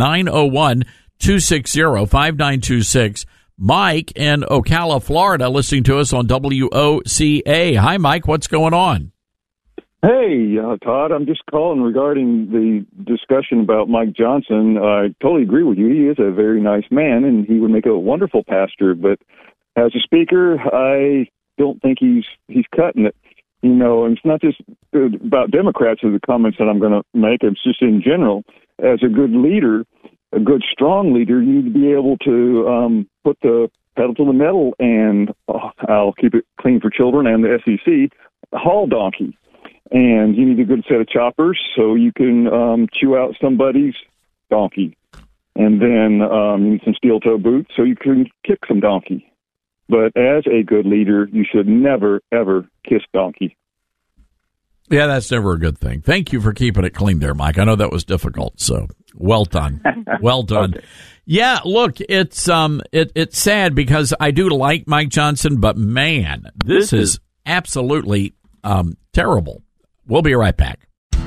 901-260-5926. Mike in Ocala, Florida, listening to us on WOCA. Hi, Mike. What's going on? Hey, Todd. I'm just calling regarding the discussion about Mike Johnson. I totally agree with you. He is a very nice man, and he would make a wonderful pastor. But as a speaker, I don't think he's cutting it. You know, and it's not just about Democrats are the comments that I'm going to make. It's just in general. As a good leader, a good, strong leader, you need to be able to put the pedal to the metal and I'll keep it clean for children and the SEC, haul donkey. And you need a good set of choppers so you can chew out somebody's donkey. And then you need some steel-toe boots so you can kick some donkey. But as a good leader, you should never, ever kiss donkey. Yeah, that's never a good thing. Thank you for keeping it clean there, Mike. I know that was difficult, so well done. Well done. Okay. Yeah, look, it's sad because I do like Mike Johnson, but man, this is absolutely terrible. We'll be right back.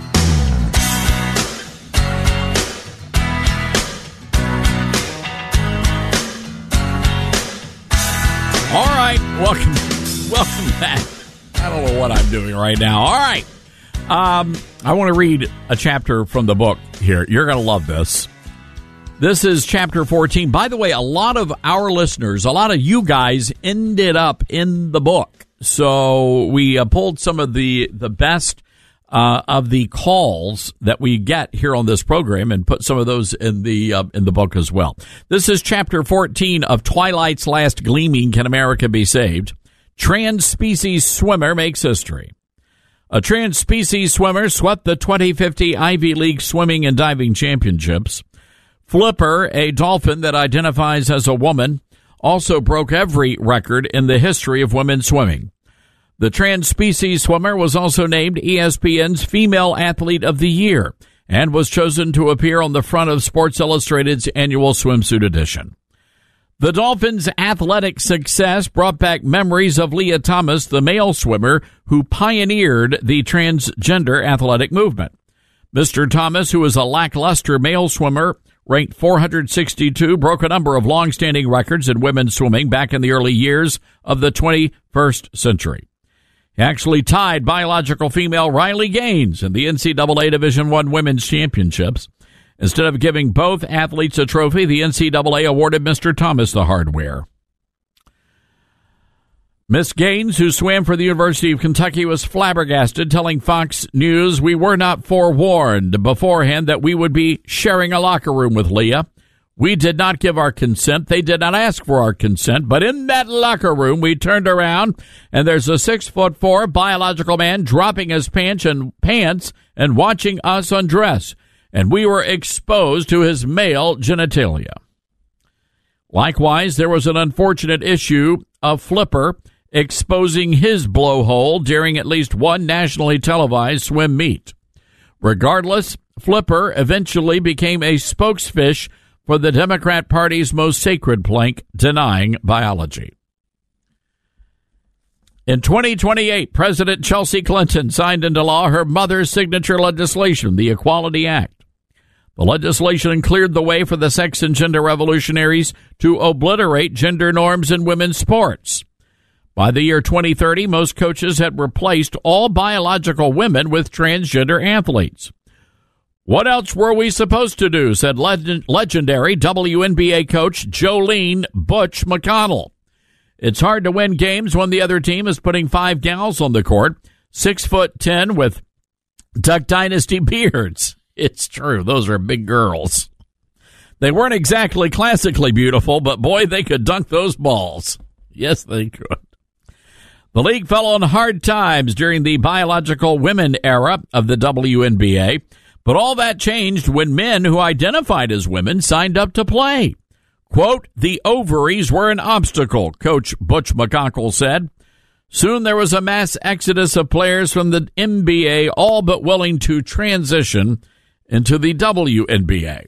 All right, welcome back. I don't know what I'm doing right now. All right. I want to read a chapter from the book here. You're going to love this. This is chapter 14. By the way, a lot of our listeners, a lot of you guys ended up in the book. So we pulled some of the best of the calls that we get here on this program and put some of those in the book as well. This is chapter 14 of Twilight's Last Gleaming, Can America Be Saved? Trans-species swimmer makes history. A trans-species swimmer swept the 2050 Ivy League Swimming and Diving Championships. Flipper, a dolphin that identifies as a woman, also broke every record in the history of women's swimming. The trans-species swimmer was also named ESPN's Female Athlete of the Year and was chosen to appear on the front of Sports Illustrated's annual swimsuit edition. The Dolphins' athletic success brought back memories of Leah Thomas, the male swimmer who pioneered the transgender athletic movement. Mr. Thomas, who is a lackluster male swimmer, ranked 462, broke a number of long-standing records in women's swimming back in the early years of the 21st century. He actually tied biological female Riley Gaines in the NCAA Division I Women's Championships. Instead of giving both athletes a trophy, the NCAA awarded Mr. Thomas the hardware. Miss Gaines, who swam for the University of Kentucky, was flabbergasted, telling Fox News, "We were not forewarned beforehand that we would be sharing a locker room with Leah. We did not give our consent. They did not ask for our consent. But in that locker room, we turned around, and there's a 6'4" biological man dropping his pants and watching us undress. And we were exposed to his male genitalia." Likewise, there was an unfortunate issue of Flipper exposing his blowhole during at least one nationally televised swim meet. Regardless, Flipper eventually became a spokesfish for the Democrat Party's most sacred plank, denying biology. In 2028, President Chelsea Clinton signed into law her mother's signature legislation, the Equality Act. The legislation cleared the way for the sex and gender revolutionaries to obliterate gender norms in women's sports. By the year 2030, most coaches had replaced all biological women with transgender athletes. "What else were we supposed to do?" said legendary WNBA coach Jolene Butch McConnell. "It's hard to win games when the other team is putting 5 gals on the court, 6'10" with Duck Dynasty beards." It's true. Those are big girls. They weren't exactly classically beautiful, but boy, they could dunk those balls. Yes, they could. The league fell on hard times during the biological women era of the WNBA, but all that changed when men who identified as women signed up to play. Quote, "The ovaries were an obstacle," Coach Butch McConnell said. Soon there was a mass exodus of players from the NBA, all but willing to transition into the WNBA.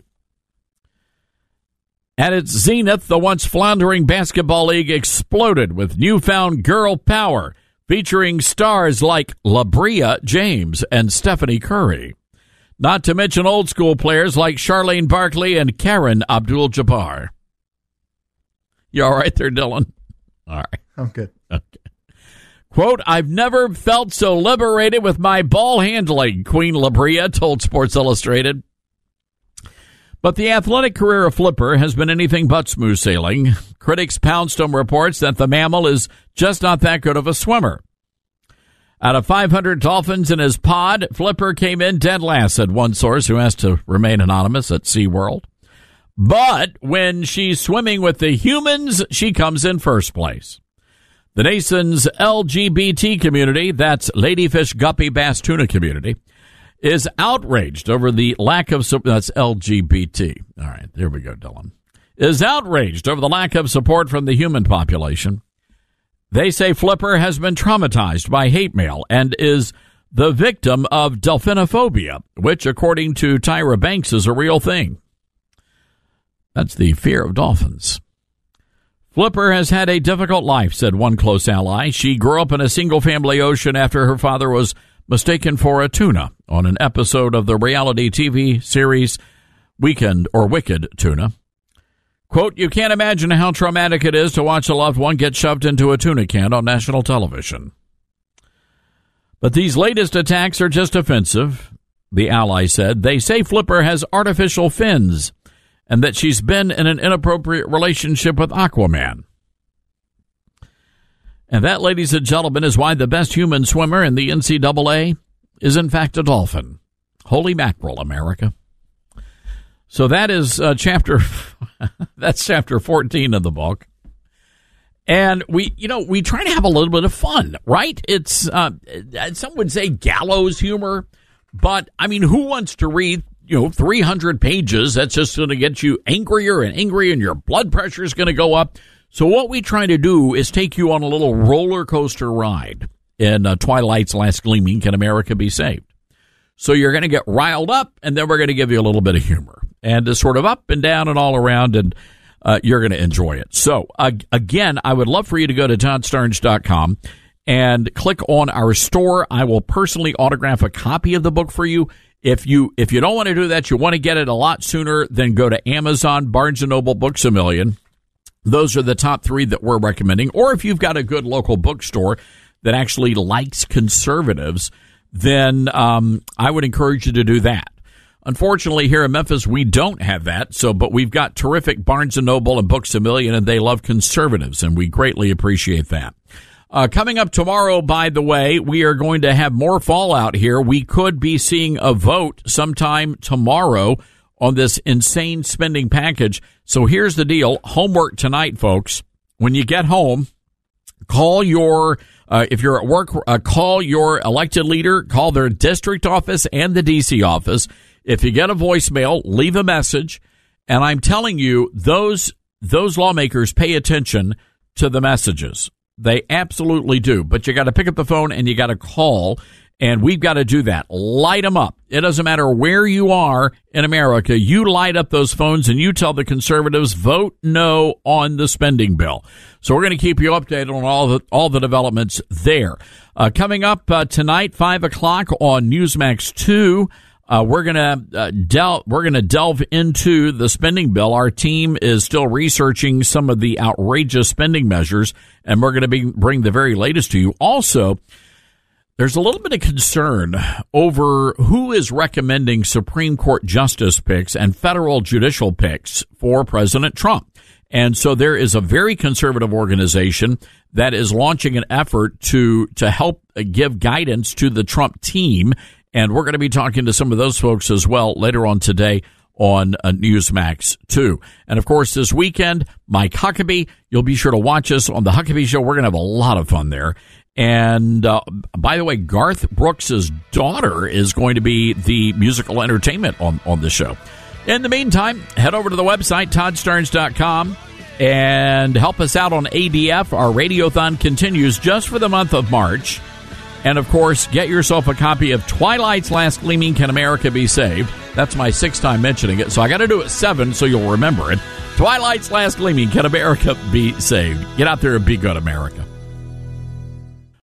At its zenith, the once floundering basketball league exploded with newfound girl power, featuring stars like LaBria James and Stephanie Curry. Not to mention old school players like Charlene Barkley and Karen Abdul-Jabbar. You all right there, Dylan? All right. I'm good. Okay. Quote, "I've never felt so liberated with my ball handling," Queen LaBria told Sports Illustrated. But the athletic career of Flipper has been anything but smooth sailing. Critics Poundstone reports that the mammal is just not that good of a swimmer. Out of 500 dolphins in his pod, Flipper came in dead last, said one source who has to remain anonymous at SeaWorld. But when she's swimming with the humans, she comes in first place. The nation's LGBT community, that's ladyfish, guppy, bass, tuna community, is outraged over the lack of that's LGBT. All right, there we go, Dylan. Is outraged over the lack of support from the human population. They say Flipper has been traumatized by hate mail and is the victim of delphinophobia, which, according to Tyra Banks, is a real thing. That's the fear of dolphins. Flipper has had a difficult life, said one close ally. She grew up in a single-family ocean after her father was mistaken for a tuna on an episode of the reality TV series Wicked Tuna. Quote, "You can't imagine how traumatic it is to watch a loved one get shoved into a tuna can on national television." But these latest attacks are just offensive, the ally said. They say Flipper has artificial fins and that she's been in an inappropriate relationship with Aquaman. And that, ladies and gentlemen, is why the best human swimmer in the NCAA is, in fact, a dolphin. Holy mackerel, America. So that is chapter 14 of the book. And we try to have a little bit of fun, right? It's, some would say gallows humor, but I mean, who wants to read, 300 pages? That's just going to get you angrier and angrier and your blood pressure is going to go up. So what we try to do is take you on a little roller coaster ride in Twilight's Last Gleaming, Can America Be Saved? So you're going to get riled up, and then we're going to give you a little bit of humor. And it's sort of up and down and all around, and you're going to enjoy it. So, again, I would love for you to go to ToddStarnes.com and click on our store. I will personally autograph a copy of the book for you. If you don't want to do that, you want to get it a lot sooner, then go to Amazon, Barnes & Noble, Books A Million. Those are the top 3 that we're recommending. Or if you've got a good local bookstore that actually likes conservatives, then I would encourage you to do that. Unfortunately, here in Memphis, we don't have that. But we've got terrific Barnes & Noble and Books A Million, and they love conservatives, and we greatly appreciate that. Coming up tomorrow, by the way, we are going to have more fallout here. We could be seeing a vote sometime tomorrow on this insane spending package. So here's the deal. Homework tonight, folks. When you get home, call your, if you're at work, call your elected leader, call their district office and the D.C. office. If you get a voicemail, leave a message. And I'm telling you, those lawmakers pay attention to the messages. They absolutely do. But you got to pick up the phone and you got to call, and we've got to do that. Light them up. It doesn't matter where you are in America. You light up those phones and you tell the conservatives, vote no on the spending bill. So we're going to keep you updated on all the developments there. Coming up tonight, 5 o'clock on Newsmax 2. We're gonna delve into the spending bill. Our team is still researching some of the outrageous spending measures, and we're going to bring the very latest to you. Also, there's a little bit of concern over who is recommending Supreme Court justice picks and federal judicial picks for President Trump. And so there is a very conservative organization that is launching an effort to help give guidance to the Trump team. And we're going to be talking to some of those folks as well later on today on Newsmax 2. And, of course, this weekend, Mike Huckabee. You'll be sure to watch us on the Huckabee Show. We're going to have a lot of fun there. And, by the way, Garth Brooks' daughter is going to be the musical entertainment on the show. In the meantime, head over to the website, ToddStarnes.com, and help us out on ADF. Our Radiothon continues just for the month of March. And, of course, get yourself a copy of Twilight's Last Gleaming, Can America Be Saved? That's my 6th time mentioning it, so I got to do it 7 so you'll remember it. Twilight's Last Gleaming, Can America Be Saved? Get out there and be good, America.